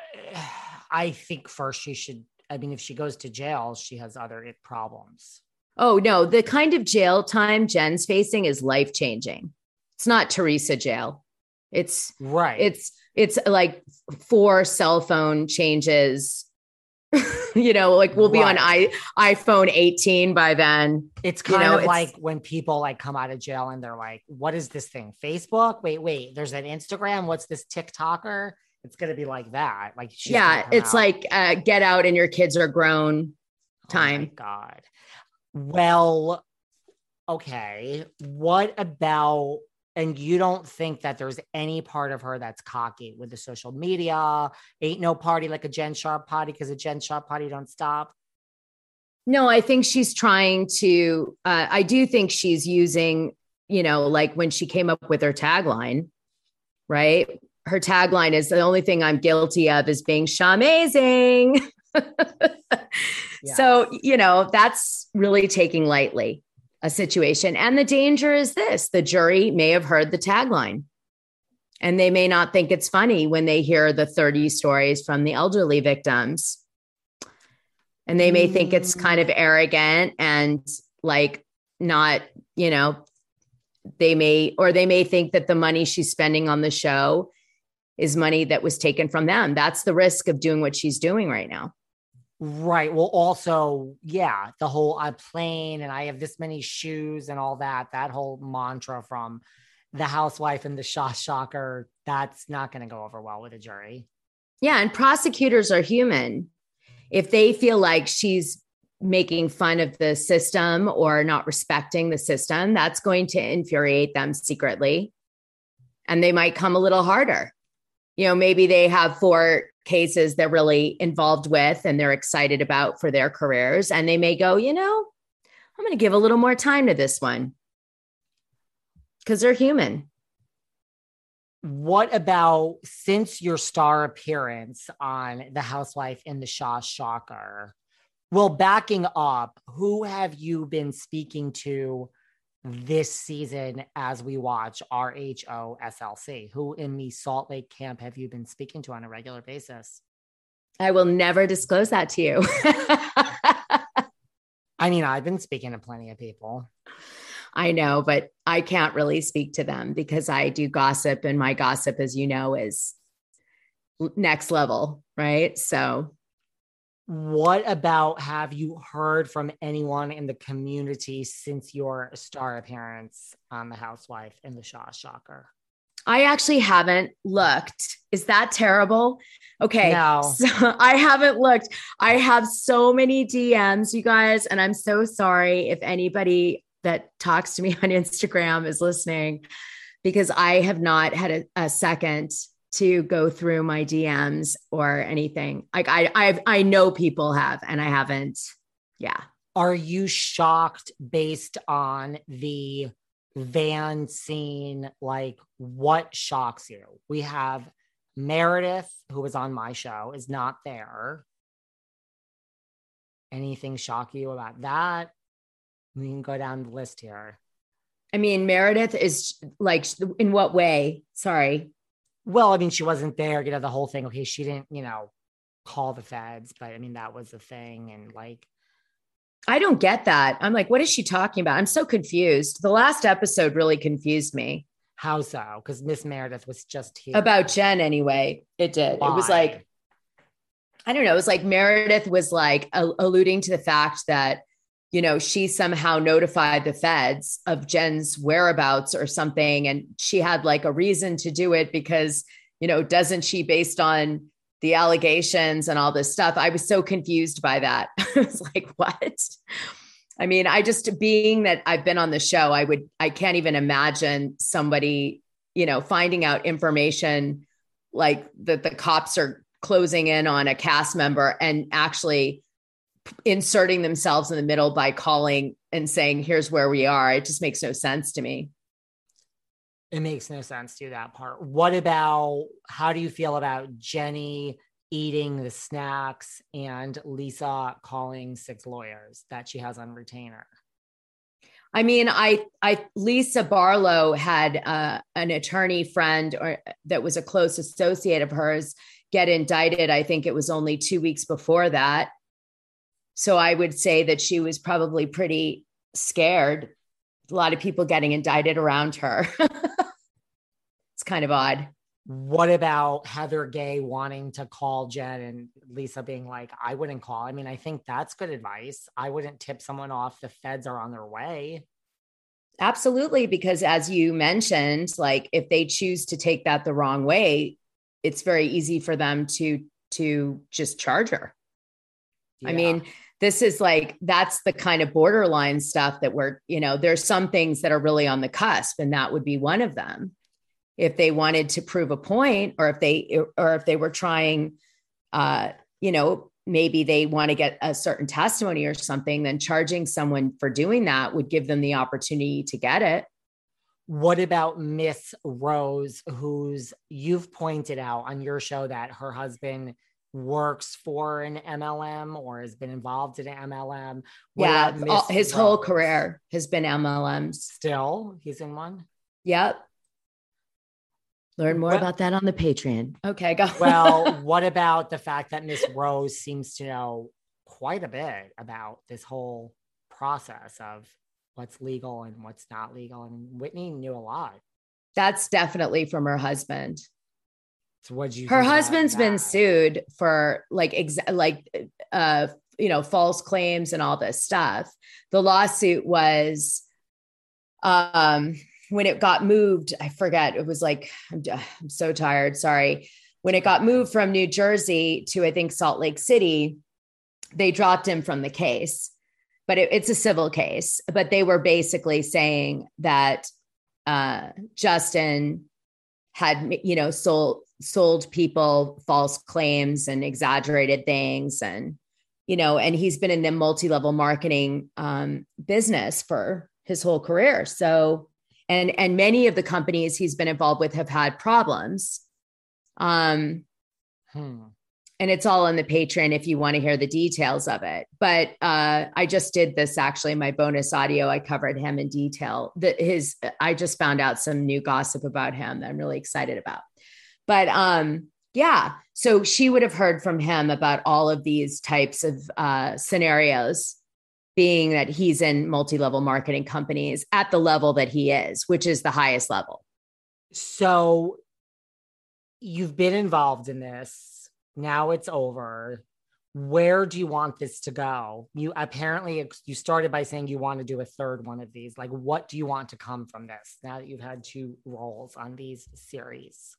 I think first she should, I mean, if she goes to jail, she has other problems. Oh, no, the kind of jail time Jen's facing is life-changing. It's not Teresa jail. It's right. It's like 4 cell phone changes. You know, like we'll be on iPhone 18 by then. It's kind of like when people like come out of jail and they're like, what is this thing? Facebook? Wait, there's an Instagram. What's this TikToker? It's going to be like that. Like, it's like get out and your kids are grown time. Oh my God. Well, okay. What about, and you don't think that there's any part of her that's cocky with the social media? Ain't no party like a Jen Shah party because a Jen Shah party don't stop. No, I think she's trying to, I do think she's using, you know, like when she came up with her tagline, right? Her tagline is, the only thing I'm guilty of is being Shah-mazing. Yeah. So, you know, that's really taking lightly a situation. And the danger is this: the jury may have heard the tagline and they may not think it's funny when they hear the 30 stories from the elderly victims. And they may think it's kind of arrogant and like not, you know, they may think that the money she's spending on the show is money that was taken from them. That's the risk of doing what she's doing right now. Right. Well, also, yeah, the whole I'm plain and I have this many shoes and all that whole mantra from the housewife and the Shah shocker, that's not going to go over well with a jury. Yeah. And prosecutors are human. If they feel like she's making fun of the system or not respecting the system, that's going to infuriate them secretly. And they might come a little harder. You know, maybe they have 4 cases they're really involved with and they're excited about for their careers. And they may go, you know, I'm going to give a little more time to this one because they're human. What about, since your star appearance on The Housewife and the Shah Shocker, well, backing up, who have you been speaking to this season as we watch RHOSLC? Who in the Salt Lake camp have you been speaking to on a regular basis? I will never disclose that to you. I mean, I've been speaking to plenty of people. I know, but I can't really speak to them because I do gossip, and my gossip, as you know, is next level, right? So what about, have you heard from anyone in the community since your star appearance on The Housewife and the Shah Shocker? I actually haven't looked. Is that terrible? Okay. No. So I haven't looked. I have so many DMs, you guys, and I'm so sorry if anybody that talks to me on Instagram is listening, because I have not had a second to go through my DMs or anything. Like I know people have, and I haven't. Yeah. Are you shocked based on the van scene? Like, what shocks you? We have Meredith, who was on my show, is not there. Anything shock you about that? We can go down the list here. I mean, Meredith is like, in what way? Sorry. Well, I mean, she wasn't there, you know, the whole thing. Okay, she didn't, you know, call the feds, but I mean, that was the thing. And like, I don't get that. I'm like, what is she talking about? I'm so confused. The last episode really confused me. How so? Because Miss Meredith was just here. About Jen anyway. It did. Why? It was like, I don't know. It was like Meredith was like alluding to the fact that, you know, she somehow notified the feds of Jen's whereabouts or something. And she had like a reason to do it because, you know, doesn't she, based on the allegations and all this stuff? I was so confused by that. I was like, what? I mean, being that I've been on the show, I can't even imagine somebody, you know, finding out information like that the cops are closing in on a cast member and actually inserting themselves in the middle by calling and saying, here's where we are. It just makes no sense to me. It makes no sense to that part. What about, how do you feel about Jenny eating the snacks and Lisa calling 6 lawyers that she has on retainer? I mean, Lisa Barlow had an attorney friend that was a close associate of hers get indicted. I think it was only 2 weeks before that. So I would say that she was probably pretty scared. A lot of people getting indicted around her. It's kind of odd. What about Heather Gay wanting to call Jen and Lisa being like, I wouldn't call? I mean, I think that's good advice. I wouldn't tip someone off. The feds are on their way. Absolutely. Because as you mentioned, like if they choose to take that the wrong way, it's very easy for them to just charge her. Yeah. I mean, this is like, that's the kind of borderline stuff that there's some things that are really on the cusp, and that would be one of them. If they wanted to prove a point, or if they were trying, maybe they want to get a certain testimony or something, then charging someone for doing that would give them the opportunity to get it. What about Miss Rose, you've pointed out on your show that her husband works for an MLM or has been involved in an MLM? His whole career has been MLMs. Still, he's in one? Yep. Learn more about that on the Patreon. Okay, go. Well, what about the fact that Miss Rose seems to know quite a bit about this whole process of what's legal and what's not legal? And Whitney knew a lot. That's definitely from her husband. So what'd you? Her husband's been sued for false claims and all this stuff. The lawsuit was, when it got moved, I forget, it was like, I'm so tired. Sorry. When it got moved from New Jersey to, I think, Salt Lake City, they dropped him from the case, but it's a civil case. But they were basically saying that Justin had, sold people false claims and exaggerated things. And he's been in the multi-level marketing business for his whole career. So, and many of the companies he's been involved with have had problems. And it's all on the Patreon if you want to hear the details of it. But I just did this actually in my bonus audio. I covered him in detail. I just found out some new gossip about him that I'm really excited about. But so she would have heard from him about all of these types of scenarios, being that he's in multi-level marketing companies at the level that he is, which is the highest level. So you've been involved in this. Now it's over. Where do you want this to go? You started by saying you want to do a third one of these. Like, what do you want to come from this now that you've had 2 roles on these series?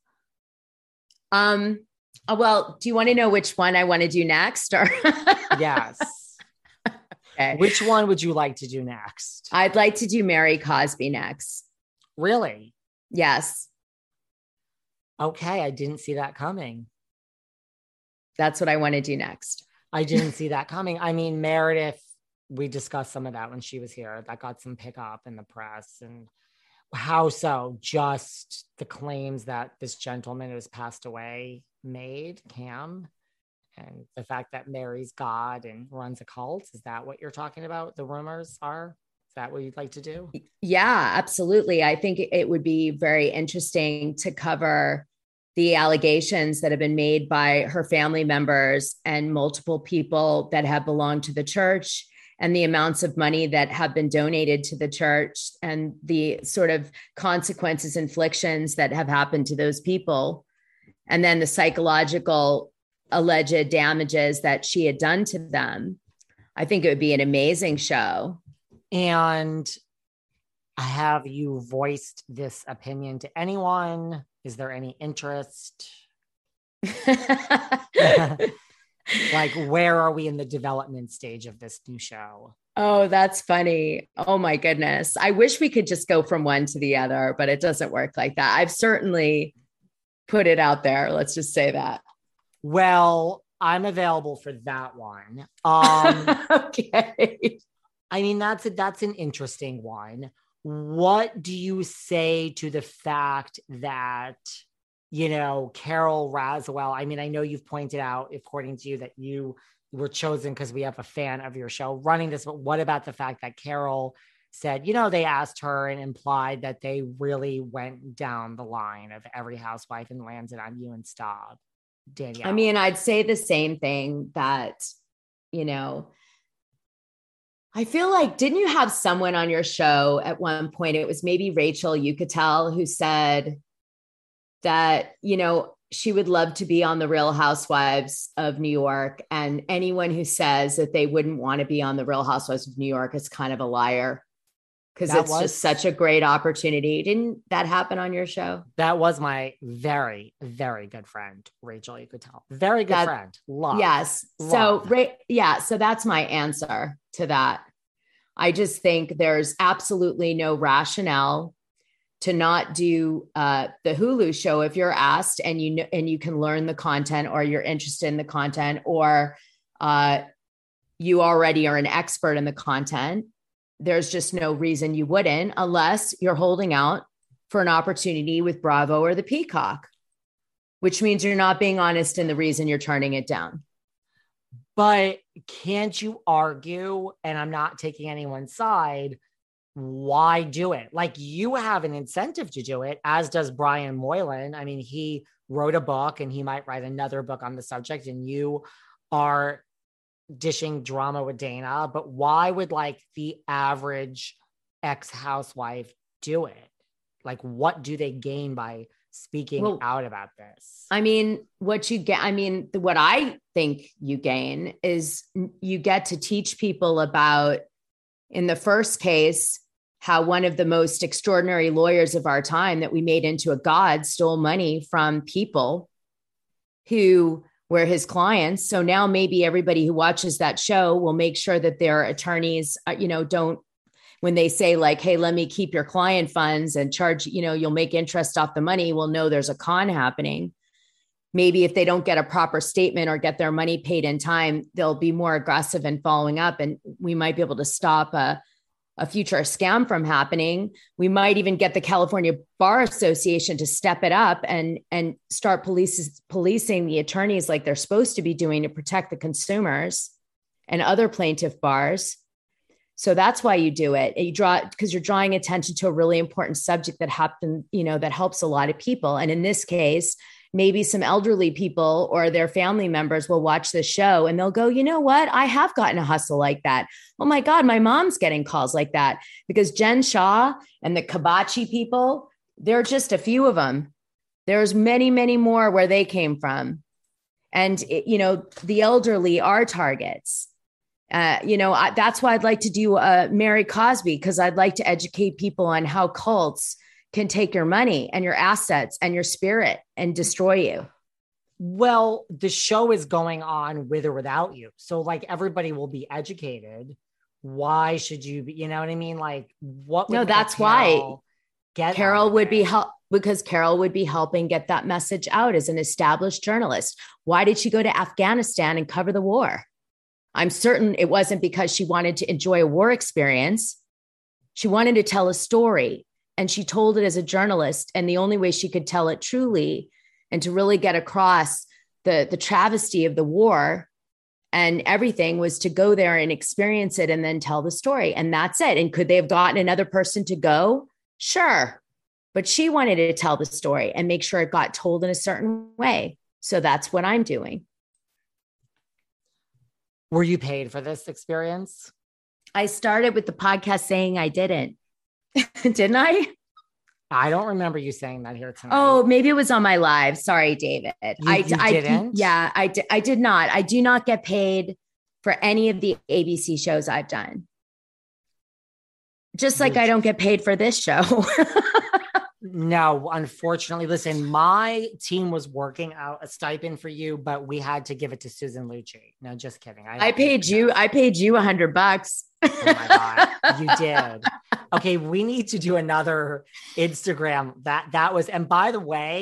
Well, do you want to know which one I want to do next? Or yes. Okay. Which one would you like to do next? I'd like to do Mary Cosby next. Really? Yes. Okay. I didn't see that coming. That's what I want to do next. I didn't see that coming. I mean, Meredith, we discussed some of that when she was here. That got some pickup in the press. And how so? Just the claims that this gentleman who has passed away made, Cam, and the fact that Mary's God and runs a cult. Is that what you're talking about? The rumors are? Is that what you'd like to do? Yeah, absolutely. I think it would be very interesting to cover the allegations that have been made by her family members and multiple people that have belonged to the church, and the amounts of money that have been donated to the church, and the sort of consequences, inflictions that have happened to those people. And then the psychological alleged damages that she had done to them. I think it would be an amazing show. And have you voiced this opinion to anyone? Is there any interest? Like, where are we in the development stage of this new show? Oh, that's funny. Oh my goodness. I wish we could just go from one to the other, but it doesn't work like that. I've certainly put it out there. Let's just say that. Well, I'm available for that one. Okay. I mean, that's an interesting one. What do you say to the fact that, Carole Radziwill, I mean, I know you've pointed out, according to you, that you were chosen because we have a fan of your show running this, but what about the fact that Carole said, they asked her and implied that they really went down the line of every housewife and landed on you and Staub, Danielle? I mean, I'd say the same thing that, I feel like, didn't you have someone on your show at one point? It was maybe Rachel Yucatel who said that, she would love to be on the Real Housewives of New York. And anyone who says that they wouldn't want to be on the Real Housewives of New York is kind of a liar, because it's just such a great opportunity. Didn't that happen on your show? That was my very, very good friend, Rachel Yucatel. Very good friend. Love. Yes. Love. So that's my answer to that. I just think there's absolutely no rationale to not do the Hulu show if you're asked and you can learn the content, or you're interested in the content, or you already are an expert in the content. There's just no reason you wouldn't, unless you're holding out for an opportunity with Bravo or the Peacock, which means you're not being honest in the reason you're turning it down. But can't you argue, and I'm not taking anyone's side, why do it? Like, you have an incentive to do it, as does Brian Moylan. I mean, he wrote a book and he might write another book on the subject, and you are dishing drama with Dana. But why would the average ex-housewife do it? Like, what do they gain by speaking out about this? I mean, what I think you gain is you get to teach people about, in the first case, how one of the most extraordinary lawyers of our time that we made into a god stole money from people who were his clients. So now maybe everybody who watches that show will make sure that their attorneys, don't, when they say hey, let me keep your client funds and charge, you'll make interest off the money, we'll know there's a con happening. Maybe if they don't get a proper statement or get their money paid in time, they'll be more aggressive in following up, and we might be able to stop a future scam from happening. We might even get the California Bar Association to step it up and start policing the attorneys like they're supposed to be doing to protect the consumers and other plaintiff bars. So that's why you do it. Because you're drawing attention to a really important subject that happened, that helps a lot of people. And in this case, maybe some elderly people or their family members will watch the show and they'll go, you know what? I have gotten a hustle like that. Oh my God, my mom's getting calls like that. Because Jen Shah and the Kabachi people, they're just a few of them. There's many, many more where they came from. And, the elderly are targets. That's why I'd like to do Mary Cosby, because I'd like to educate people on how cults can take your money and your assets and your spirit and destroy you. Well, the show is going on with or without you. So everybody will be educated. Why should you be, you know what I mean? That's why Carole would be because Carole would be helping get that message out as an established journalist. Why did she go to Afghanistan and cover the war? I'm certain it wasn't because she wanted to enjoy a war experience. She wanted to tell a story. And she told it as a journalist. And the only way she could tell it truly and to really get across the travesty of the war and everything was to go there and experience it and then tell the story. And that's it. And could they have gotten another person to go? Sure. But she wanted to tell the story and make sure it got told in a certain way. So that's what I'm doing. Were you paid for this experience? I started with the podcast saying I didn't. Didn't I? I don't remember you saying that here tonight. Oh, maybe it was on my live. Sorry, David. You didn't? Yeah, I did not. I do not get paid for any of the ABC shows I've done. Just like I don't get paid for this show. No, unfortunately. Listen, my team was working out a stipend for you, but we had to give it to Susan Lucci. No, just kidding. I paid you $100. Oh my God, you did. Okay, we need to do another Instagram. That was, and by the way,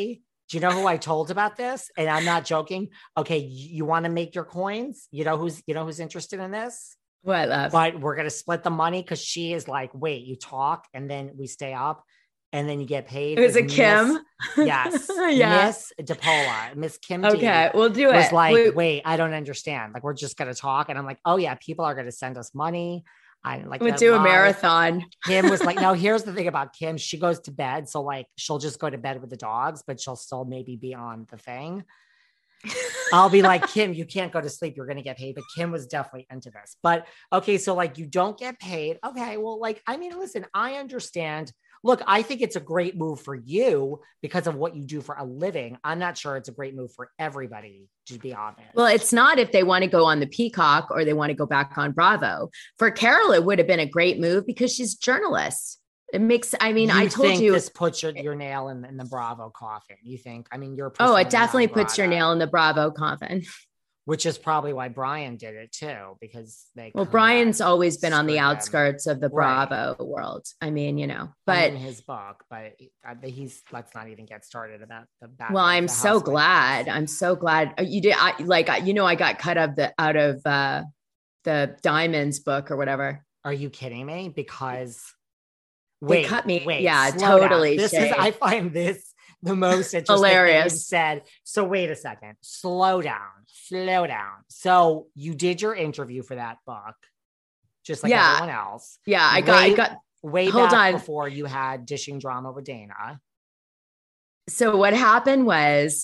Do you know who I told about this? And I'm not joking. Okay, you want to make your coins? You know who's interested in this? What, love? But we're gonna split the money because she is like, wait, you talk and then we stay up and then you get paid. Is it Kim? Yes. Yeah. Miss DePola, Miss Kim D Okay, we'll do it. was like, wait, I don't understand. Like, we're just gonna talk. And I'm like, oh yeah, people are gonna send us money. I like we'll do a marathon. Kim was like, no, here's the thing about Kim. She goes to bed. So like, she'll just go to bed with the dogs, but she'll still maybe be on the thing. I'll be like, Kim, you can't go to sleep. You're going to get paid. But Kim was definitely into this. But okay. So like, you don't get paid. Okay. Well, like, I mean, listen, I understand. Look, I think it's a great move for you because of what you do for a living. I'm not sure it's a great move for everybody, to be honest. Well, it's not if they want to go on the Peacock or they want to go back on Bravo. For Carol, it would have been a great move because she's a journalist. It makes, I mean, I told you this puts your nail in the Bravo coffin. You think, I mean, you're, oh, it definitely puts your nail in the Bravo coffin. Which is probably why Brian did it too, because Brian's always been on the outskirts of the Bravo world. I mean, you know, but in his book, but let's not even get started about the back. Well, I'm so glad. I'm so glad you did. I got cut out of the Diamonds book or whatever. Are you kidding me? Because they cut me. Yeah, totally. I find this the most interesting hilarious. Thing you said. So wait a second, slow down. So you did your interview for that book, just like everyone else. Yeah, I got way back before you had Dishing Drama with Dana. So what happened was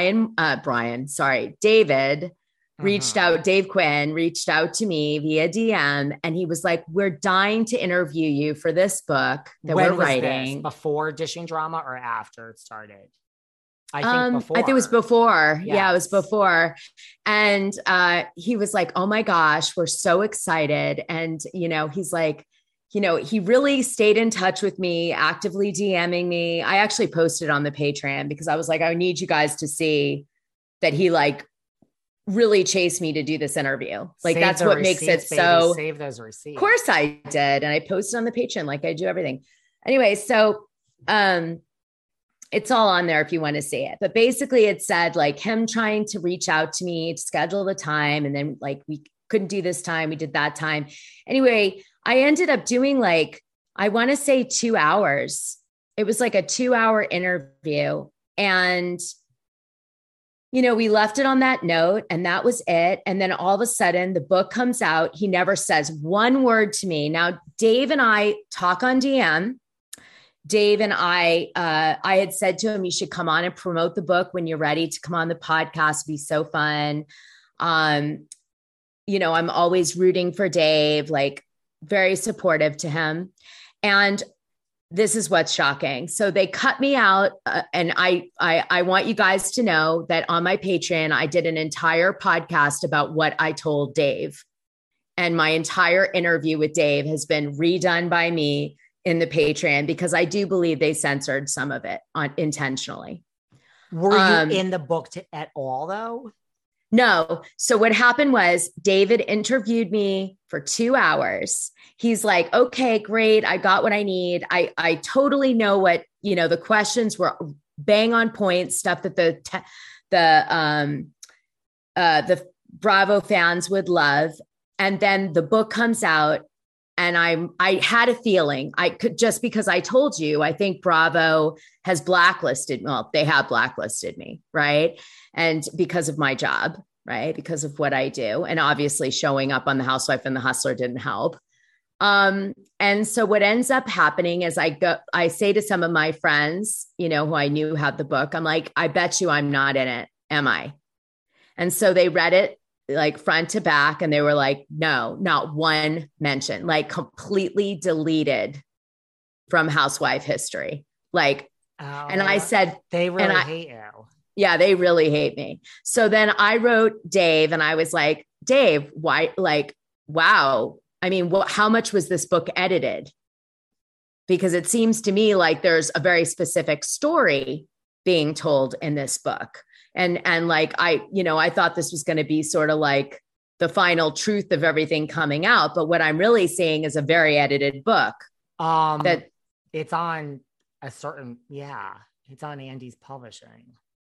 David reached out, Dave Quinn reached out to me via DM and he was like, we're dying to interview you for this book that we're writing. Before Dishing Drama or after it started? I think before. I think it was before. Yes. Yeah, it was before. And he was like, oh my gosh, we're so excited. And, you know, he's like, you know, he really stayed in touch with me, actively DMing me. I actually posted on the Patreon because I was like, I need you guys to see that he like really chased me to do this interview. Like that's what makes it so. Save those receipts. Of course I did. And I posted on the Patreon like I do everything. Anyway, so it's all on there if you want to see it. But basically it said like him trying to reach out to me to schedule the time. And then like, we couldn't do this time. We did that time. Anyway, I ended up doing like, I want to say 2 hours. It was like a 2-hour interview. And, you know, we left it on that note and that was it. And then all of a sudden the book comes out. He never says one word to me. Now, Dave and I talk on DM. Dave and I had said to him, you should come on and promote the book when you're ready to come on the podcast. It'd be so fun. You know, I'm always rooting for Dave, like very supportive to him. And this is what's shocking. So they cut me out. And I want you guys to know that on my Patreon, I did an entire podcast about what I told Dave. And my entire interview with Dave has been redone by me in the Patreon because I do believe they censored some of it intentionally. Were you in the book at all though? No. So what happened was David interviewed me for 2 hours. He's like, okay, great. I got what I need. I totally know what, you know, the questions were bang on point stuff that the Bravo fans would love. And then the book comes out and I had a feeling I could, just because I told you, I think Bravo has blacklisted. Well, they have blacklisted me. Right. And because of my job, right. Because of what I do. And obviously showing up on The Housewife and The Hustler didn't help. And so what ends up happening is I say to some of my friends, you know, who I knew had the book, I'm like, I bet you I'm not in it. Am I? And so they read it like front to back. And they were like, no, not one mention, like completely deleted from housewife history. Like, and I said, they really hate you. Yeah, they really hate me. So then I wrote Dave and I was like, Dave, why? Like, wow. I mean, how much was this book edited? Because it seems to me like there's a very specific story being told in this book. And like, I thought this was going to be sort of like the final truth of everything coming out. But what I'm really seeing is a very edited book. That it's on it's on Andy's publishing.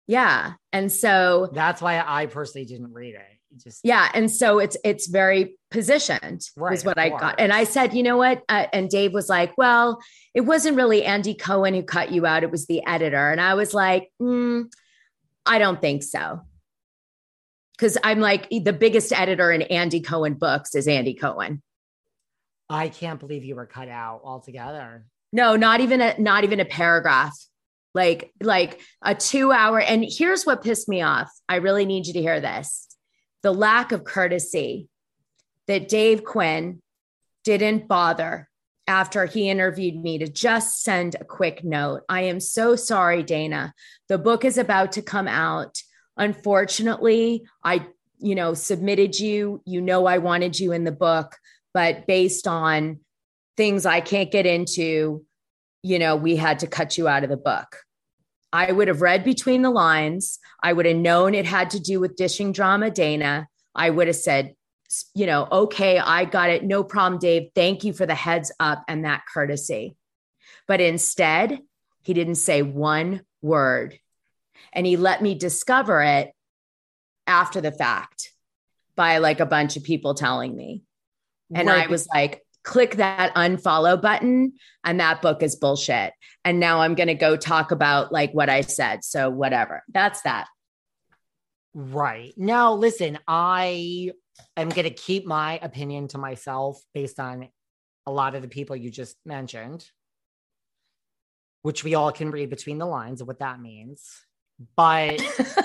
Yeah. And so that's why I personally didn't read it. Yeah. And so it's very positioned, right, is what I got. And I said, you know what? And Dave was like, well, it wasn't really Andy Cohen who cut you out. It was the editor. And I was like, I don't think so. Because I'm like, the biggest editor in Andy Cohen books is Andy Cohen. I can't believe you were cut out altogether. No, not even a paragraph. Like a 2 hour. And here's what pissed me off. I really need you to hear this. The lack of courtesy that Dave Quinn didn't bother after he interviewed me to just send a quick note. I am so sorry, Dana. The book is about to come out. Unfortunately, I, submitted you. I wanted you in the book, but based on things I can't get into, we had to cut you out of the book. I would have read between the lines. I would have known it had to do with dishing drama, Dana. I would have said, okay, I got it. No problem, Dave. Thank you for the heads up and that courtesy. But instead, he didn't say one word. And he let me discover it after the fact by like a bunch of people telling me. And right. I was like, click that unfollow button, and that book is bullshit. And now I'm going to go talk about like what I said. So whatever, that's that. Right. Now, listen, I am going to keep my opinion to myself based on a lot of the people you just mentioned, which we all can read between the lines of what that means. But,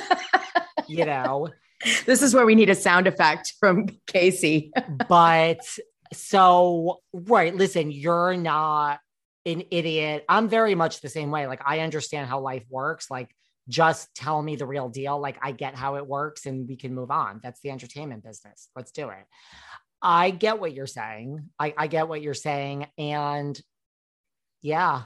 this is where we need a sound effect from Casey. But so, right. Listen, you're not an idiot. I'm very much the same way. Like, I understand how life works. Like, just tell me the real deal. Like, I get how it works and we can move on. That's the entertainment business. Let's do it. I get what you're saying. I get what you're saying. And yeah.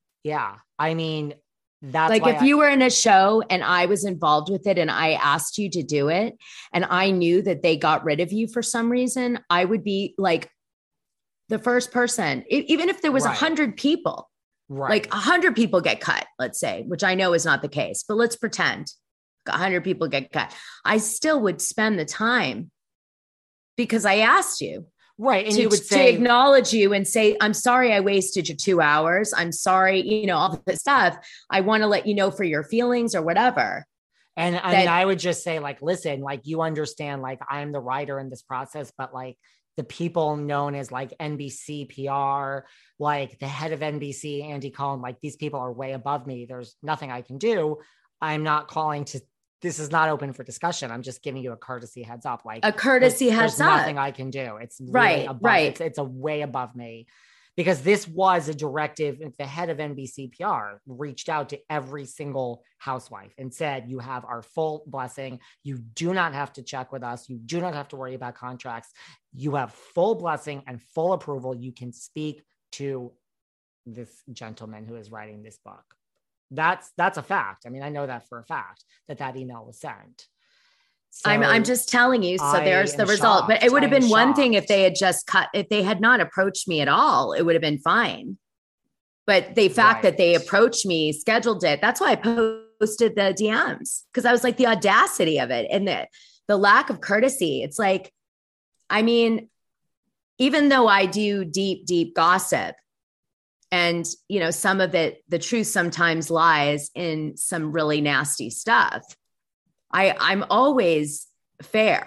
I mean, that's like if you were in a show and I was involved with it and I asked you to do it and I knew that they got rid of you for some reason, I would be like the first person, even if there was 100 people, like 100 people get cut, let's say, which I know is not the case, but let's pretend 100 people get cut. I still would spend the time because I asked you. Right. And you would say, to acknowledge you and say, I'm sorry I wasted your 2 hours. I'm sorry, all this stuff. I want to let you know for your feelings or whatever. And I mean, I would just say like, listen, like you understand, like I'm the writer in this process, but like the people known as like NBC PR, like the head of NBC, Andy Cohen, like these people are way above me. There's nothing I can do. I'm not calling to, this is not open for discussion. I'm just giving you a courtesy heads up. Like a courtesy heads up. There's nothing I can do. It's really right. It's a way above me because this was a directive. The head of NBC PR reached out to every single housewife and said, you have our full blessing. You do not have to check with us. You do not have to worry about contracts. You have full blessing and full approval. You can speak to this gentleman who is writing this book. That's a fact. I mean, I know that for a fact that email was sent. So I'm just telling you. So there's the result. Shocked. But it would have been one thing if they had just cut, if they had not approached me at all, it would have been fine. But the fact that they approached me, scheduled it, that's why I posted the DMs, because I was like, the audacity of it and the lack of courtesy. It's like, I mean, even though I do deep gossip, and, some of it, the truth sometimes lies in some really nasty stuff. I'm always fair.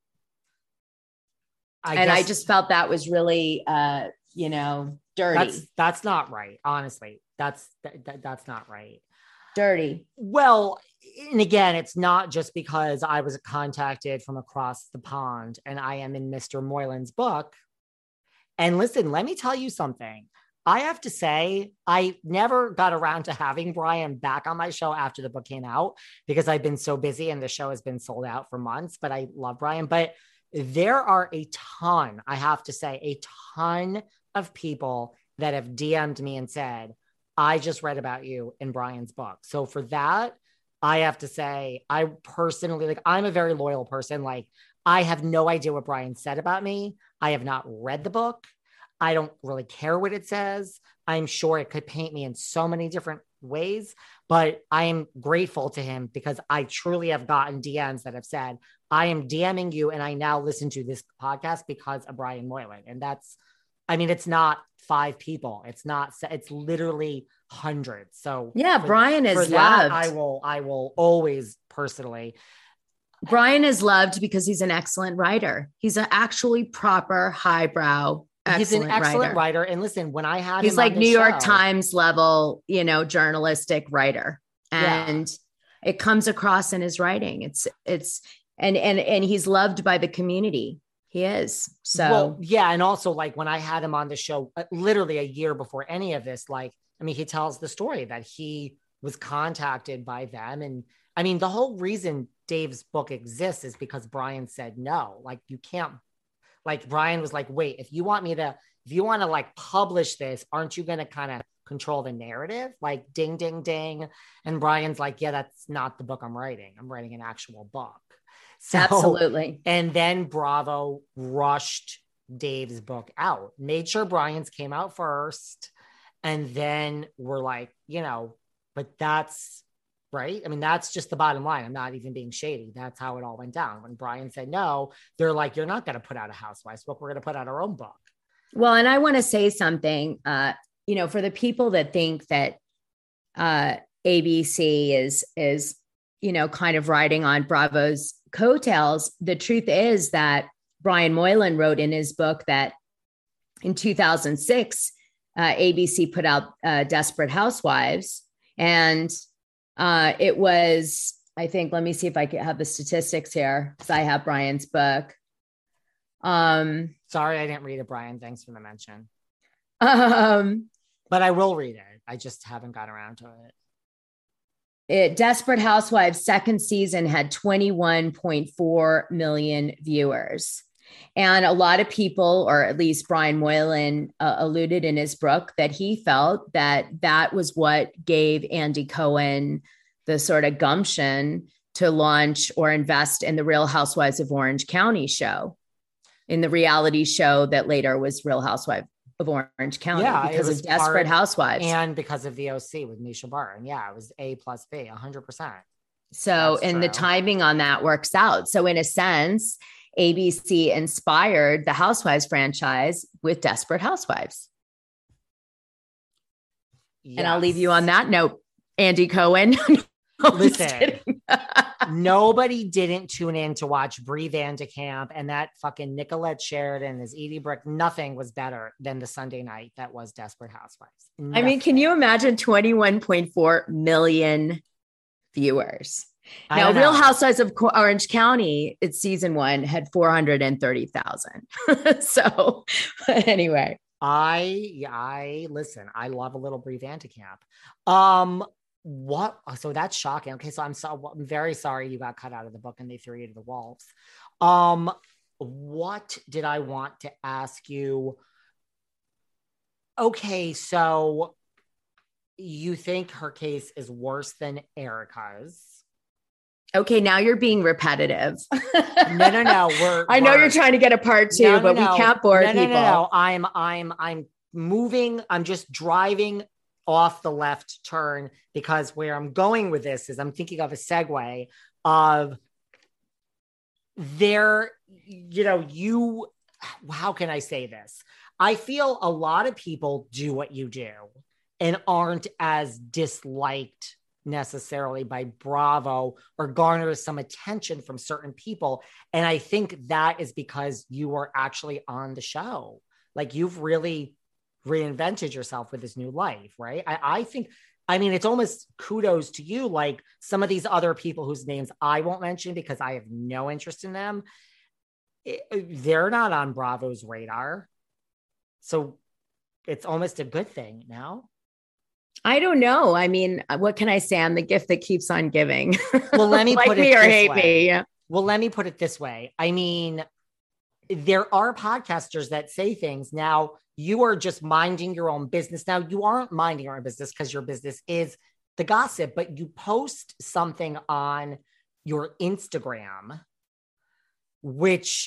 I just felt that was really, dirty. That's not right. Honestly, that's not right. Dirty. Well, and again, it's not just because I was contacted from across the pond and I am in Mr. Moylan's book. And listen, let me tell you something. I have to say, I never got around to having Brian back on my show after the book came out because I've been so busy and the show has been sold out for months, but I love Brian. But there are a ton of people that have DM'd me and said, I just read about you in Brian's book. So for that, I have to say, I personally, I'm a very loyal person. I have no idea what Brian said about me. I have not read the book. I don't really care what it says. I'm sure it could paint me in so many different ways, but I am grateful to him because I truly have gotten DMs that have said, I am DMing you and I now listen to this podcast because of Brian Moylan. And that's, I mean, it's not 5 people. It's literally hundreds. So yeah, Brian is loved. That, I will always personally. Brian is loved because he's an excellent writer. He's an actually proper highbrow. He's an excellent writer. And listen, when I had he's him like on the New York show, Times level, journalistic writer. And it comes across in his writing. And he's loved by the community. He is. So well, yeah. And also like when I had him on the show, literally a year before any of this, like, I mean, he tells the story that he was contacted by them. And I mean, the whole reason Dave's book exists is because Brian said no. Like you can't, like Brian was like, wait, if you want to like publish this, aren't you going to kind of control the narrative? Like ding, ding, ding. And Brian's like, yeah, that's not the book I'm writing. I'm writing an actual book. So, absolutely. And then Bravo rushed Dave's book out, made sure Brian's came out first. And then we're like, but that's right. I mean, that's just the bottom line. I'm not even being shady. That's how it all went down. When Brian said no, they're like, you're not going to put out a Housewives book. We're going to put out our own book. Well, and I want to say something, for the people that think that ABC is, kind of riding on Bravo's coattails. The truth is that Brian Moylan wrote in his book that in 2006, ABC put out Desperate Housewives. And it was, I think, let me see if I can have the statistics here because I have Brian's book. Sorry, I didn't read it, Brian. Thanks for the mention. But I will read it. I just haven't got around to it. Desperate Housewives second season had 21.4 million viewers. And a lot of people, or at least Brian Moylan alluded in his book that he felt that was what gave Andy Cohen the sort of gumption to launch or invest in the Real Housewives of Orange County show, in the reality show that later was Real Housewives of Orange County, because of Desperate Housewives. And because of the OC with Misha Barton. Yeah, it was A plus B, 100%. So, That's and true. the timing on that works out. So in a sense, ABC inspired the Housewives franchise with Desperate Housewives. Yes. And I'll leave you on that note, Andy Cohen. Listen, nobody didn't tune in to watch Brie Vandekamp and that fucking Nicolette Sheridan as Edie Brick. Nothing was better than the Sunday night that was Desperate Housewives. Nothing. I mean, can you imagine 21.4 million viewers? Now, Real Housewives of Orange County, its season 1 had 430,000. So anyway, I listen, I love a little Brie Vandekamp. So that's shocking. Okay. So I'm very sorry you got cut out of the book and they threw you to the wolves. What did I want to ask you? Okay. So you think her case is worse than Erika's? Okay, now you're being repetitive. No. I know you're trying to get a part 2, but we can't bore people. No. I'm moving. I'm just driving off the left turn because where I'm going with this is I'm thinking of a segue of how can I say this? I feel a lot of people do what you do and aren't as disliked necessarily by Bravo or garner some attention from certain people. And I think that is because you are actually on the show. Like you've really reinvented yourself with this new life, right? I think, it's almost kudos to you. Like some of these other people whose names I won't mention because I have no interest in them. They're not on Bravo's radar. So it's almost a good thing now. I don't know. I mean, what can I say? I'm the gift that keeps on giving. Well, let me like put it me or this hate way. me. Yeah. Well, let me put it this way. I mean, there are podcasters that say things. Now, you are just minding your own business. Now, you aren't minding your own business because your business is the gossip, but you post something on your Instagram, which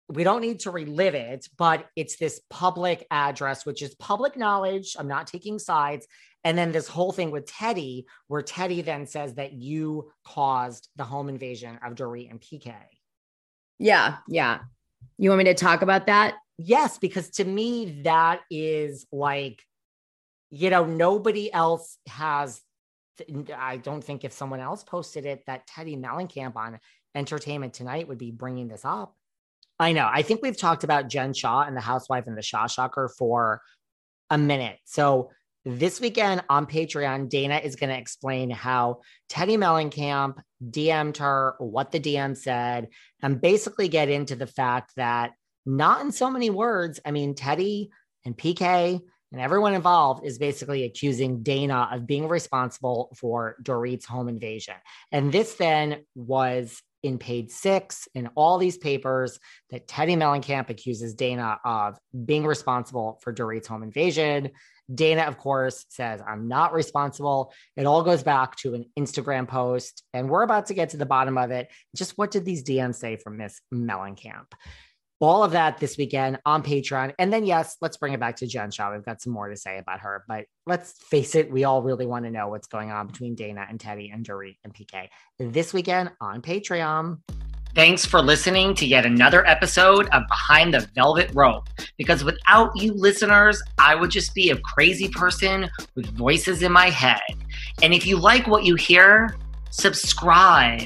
we don't need to relive it, but it's this public address, which is public knowledge. I'm not taking sides. And then this whole thing with Teddi, where Teddi then says that you caused the home invasion of Dorit and PK. Yeah. You want me to talk about that? Yes, because to me, that is like, nobody else has, I don't think if someone else posted it, that Teddi Mellencamp on Entertainment Tonight would be bringing this up. I know. I think we've talked about Jen Shah and the Housewife and the Shah Shocker for a minute. So this weekend on Patreon, Dana is going to explain how Teddi Mellencamp DM'd her, what the DM said, and basically get into the fact that not in so many words, I mean, Teddi and PK and everyone involved is basically accusing Dana of being responsible for Dorit's home invasion. And this then was in page 6 in all these papers that Teddi Mellencamp accuses Dana of being responsible for Dorit's home invasion. Dana, of course, says, I'm not responsible. It all goes back to an Instagram post, and we're about to get to the bottom of it. Just what did these DMs say from Miss Mellencamp? All of that this weekend on Patreon. And then, yes, let's bring it back to Jen Shah. We've got some more to say about her, but let's face it, we all really want to know what's going on between Dana and Teddi and Dorit and PK this weekend on Patreon. Thanks for listening to yet another episode of Behind the Velvet Rope. Because without you listeners, I would just be a crazy person with voices in my head. And if you like what you hear, subscribe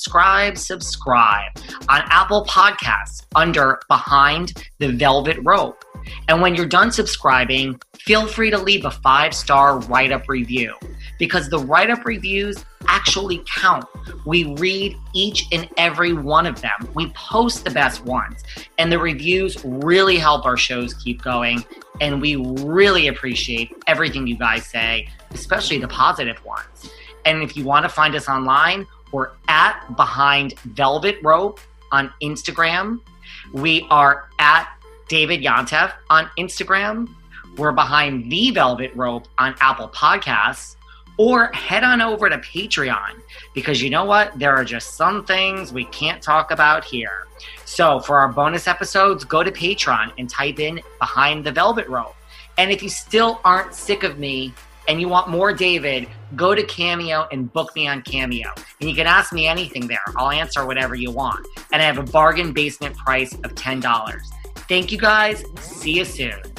on Apple Podcasts under Behind the Velvet Rope. And when you're done subscribing, feel free to leave a 5-star write-up review, because the write-up reviews actually count. We read each and every one of them. We post the best ones, and the reviews really help our shows keep going. And we really appreciate everything you guys say, especially the positive ones. And if you want to find us online, we're at Behind Velvet Rope on Instagram. We are at David Yontef on Instagram. We're Behind the Velvet Rope on Apple Podcasts. Or head on over to Patreon, because you know what? There are just some things we can't talk about here. So for our bonus episodes, go to Patreon and type in Behind the Velvet Rope. And if you still aren't sick of me and you want more David, go to Cameo and book me on Cameo. And you can ask me anything there. I'll answer whatever you want. And I have a bargain basement price of $10. Thank you guys. See you soon.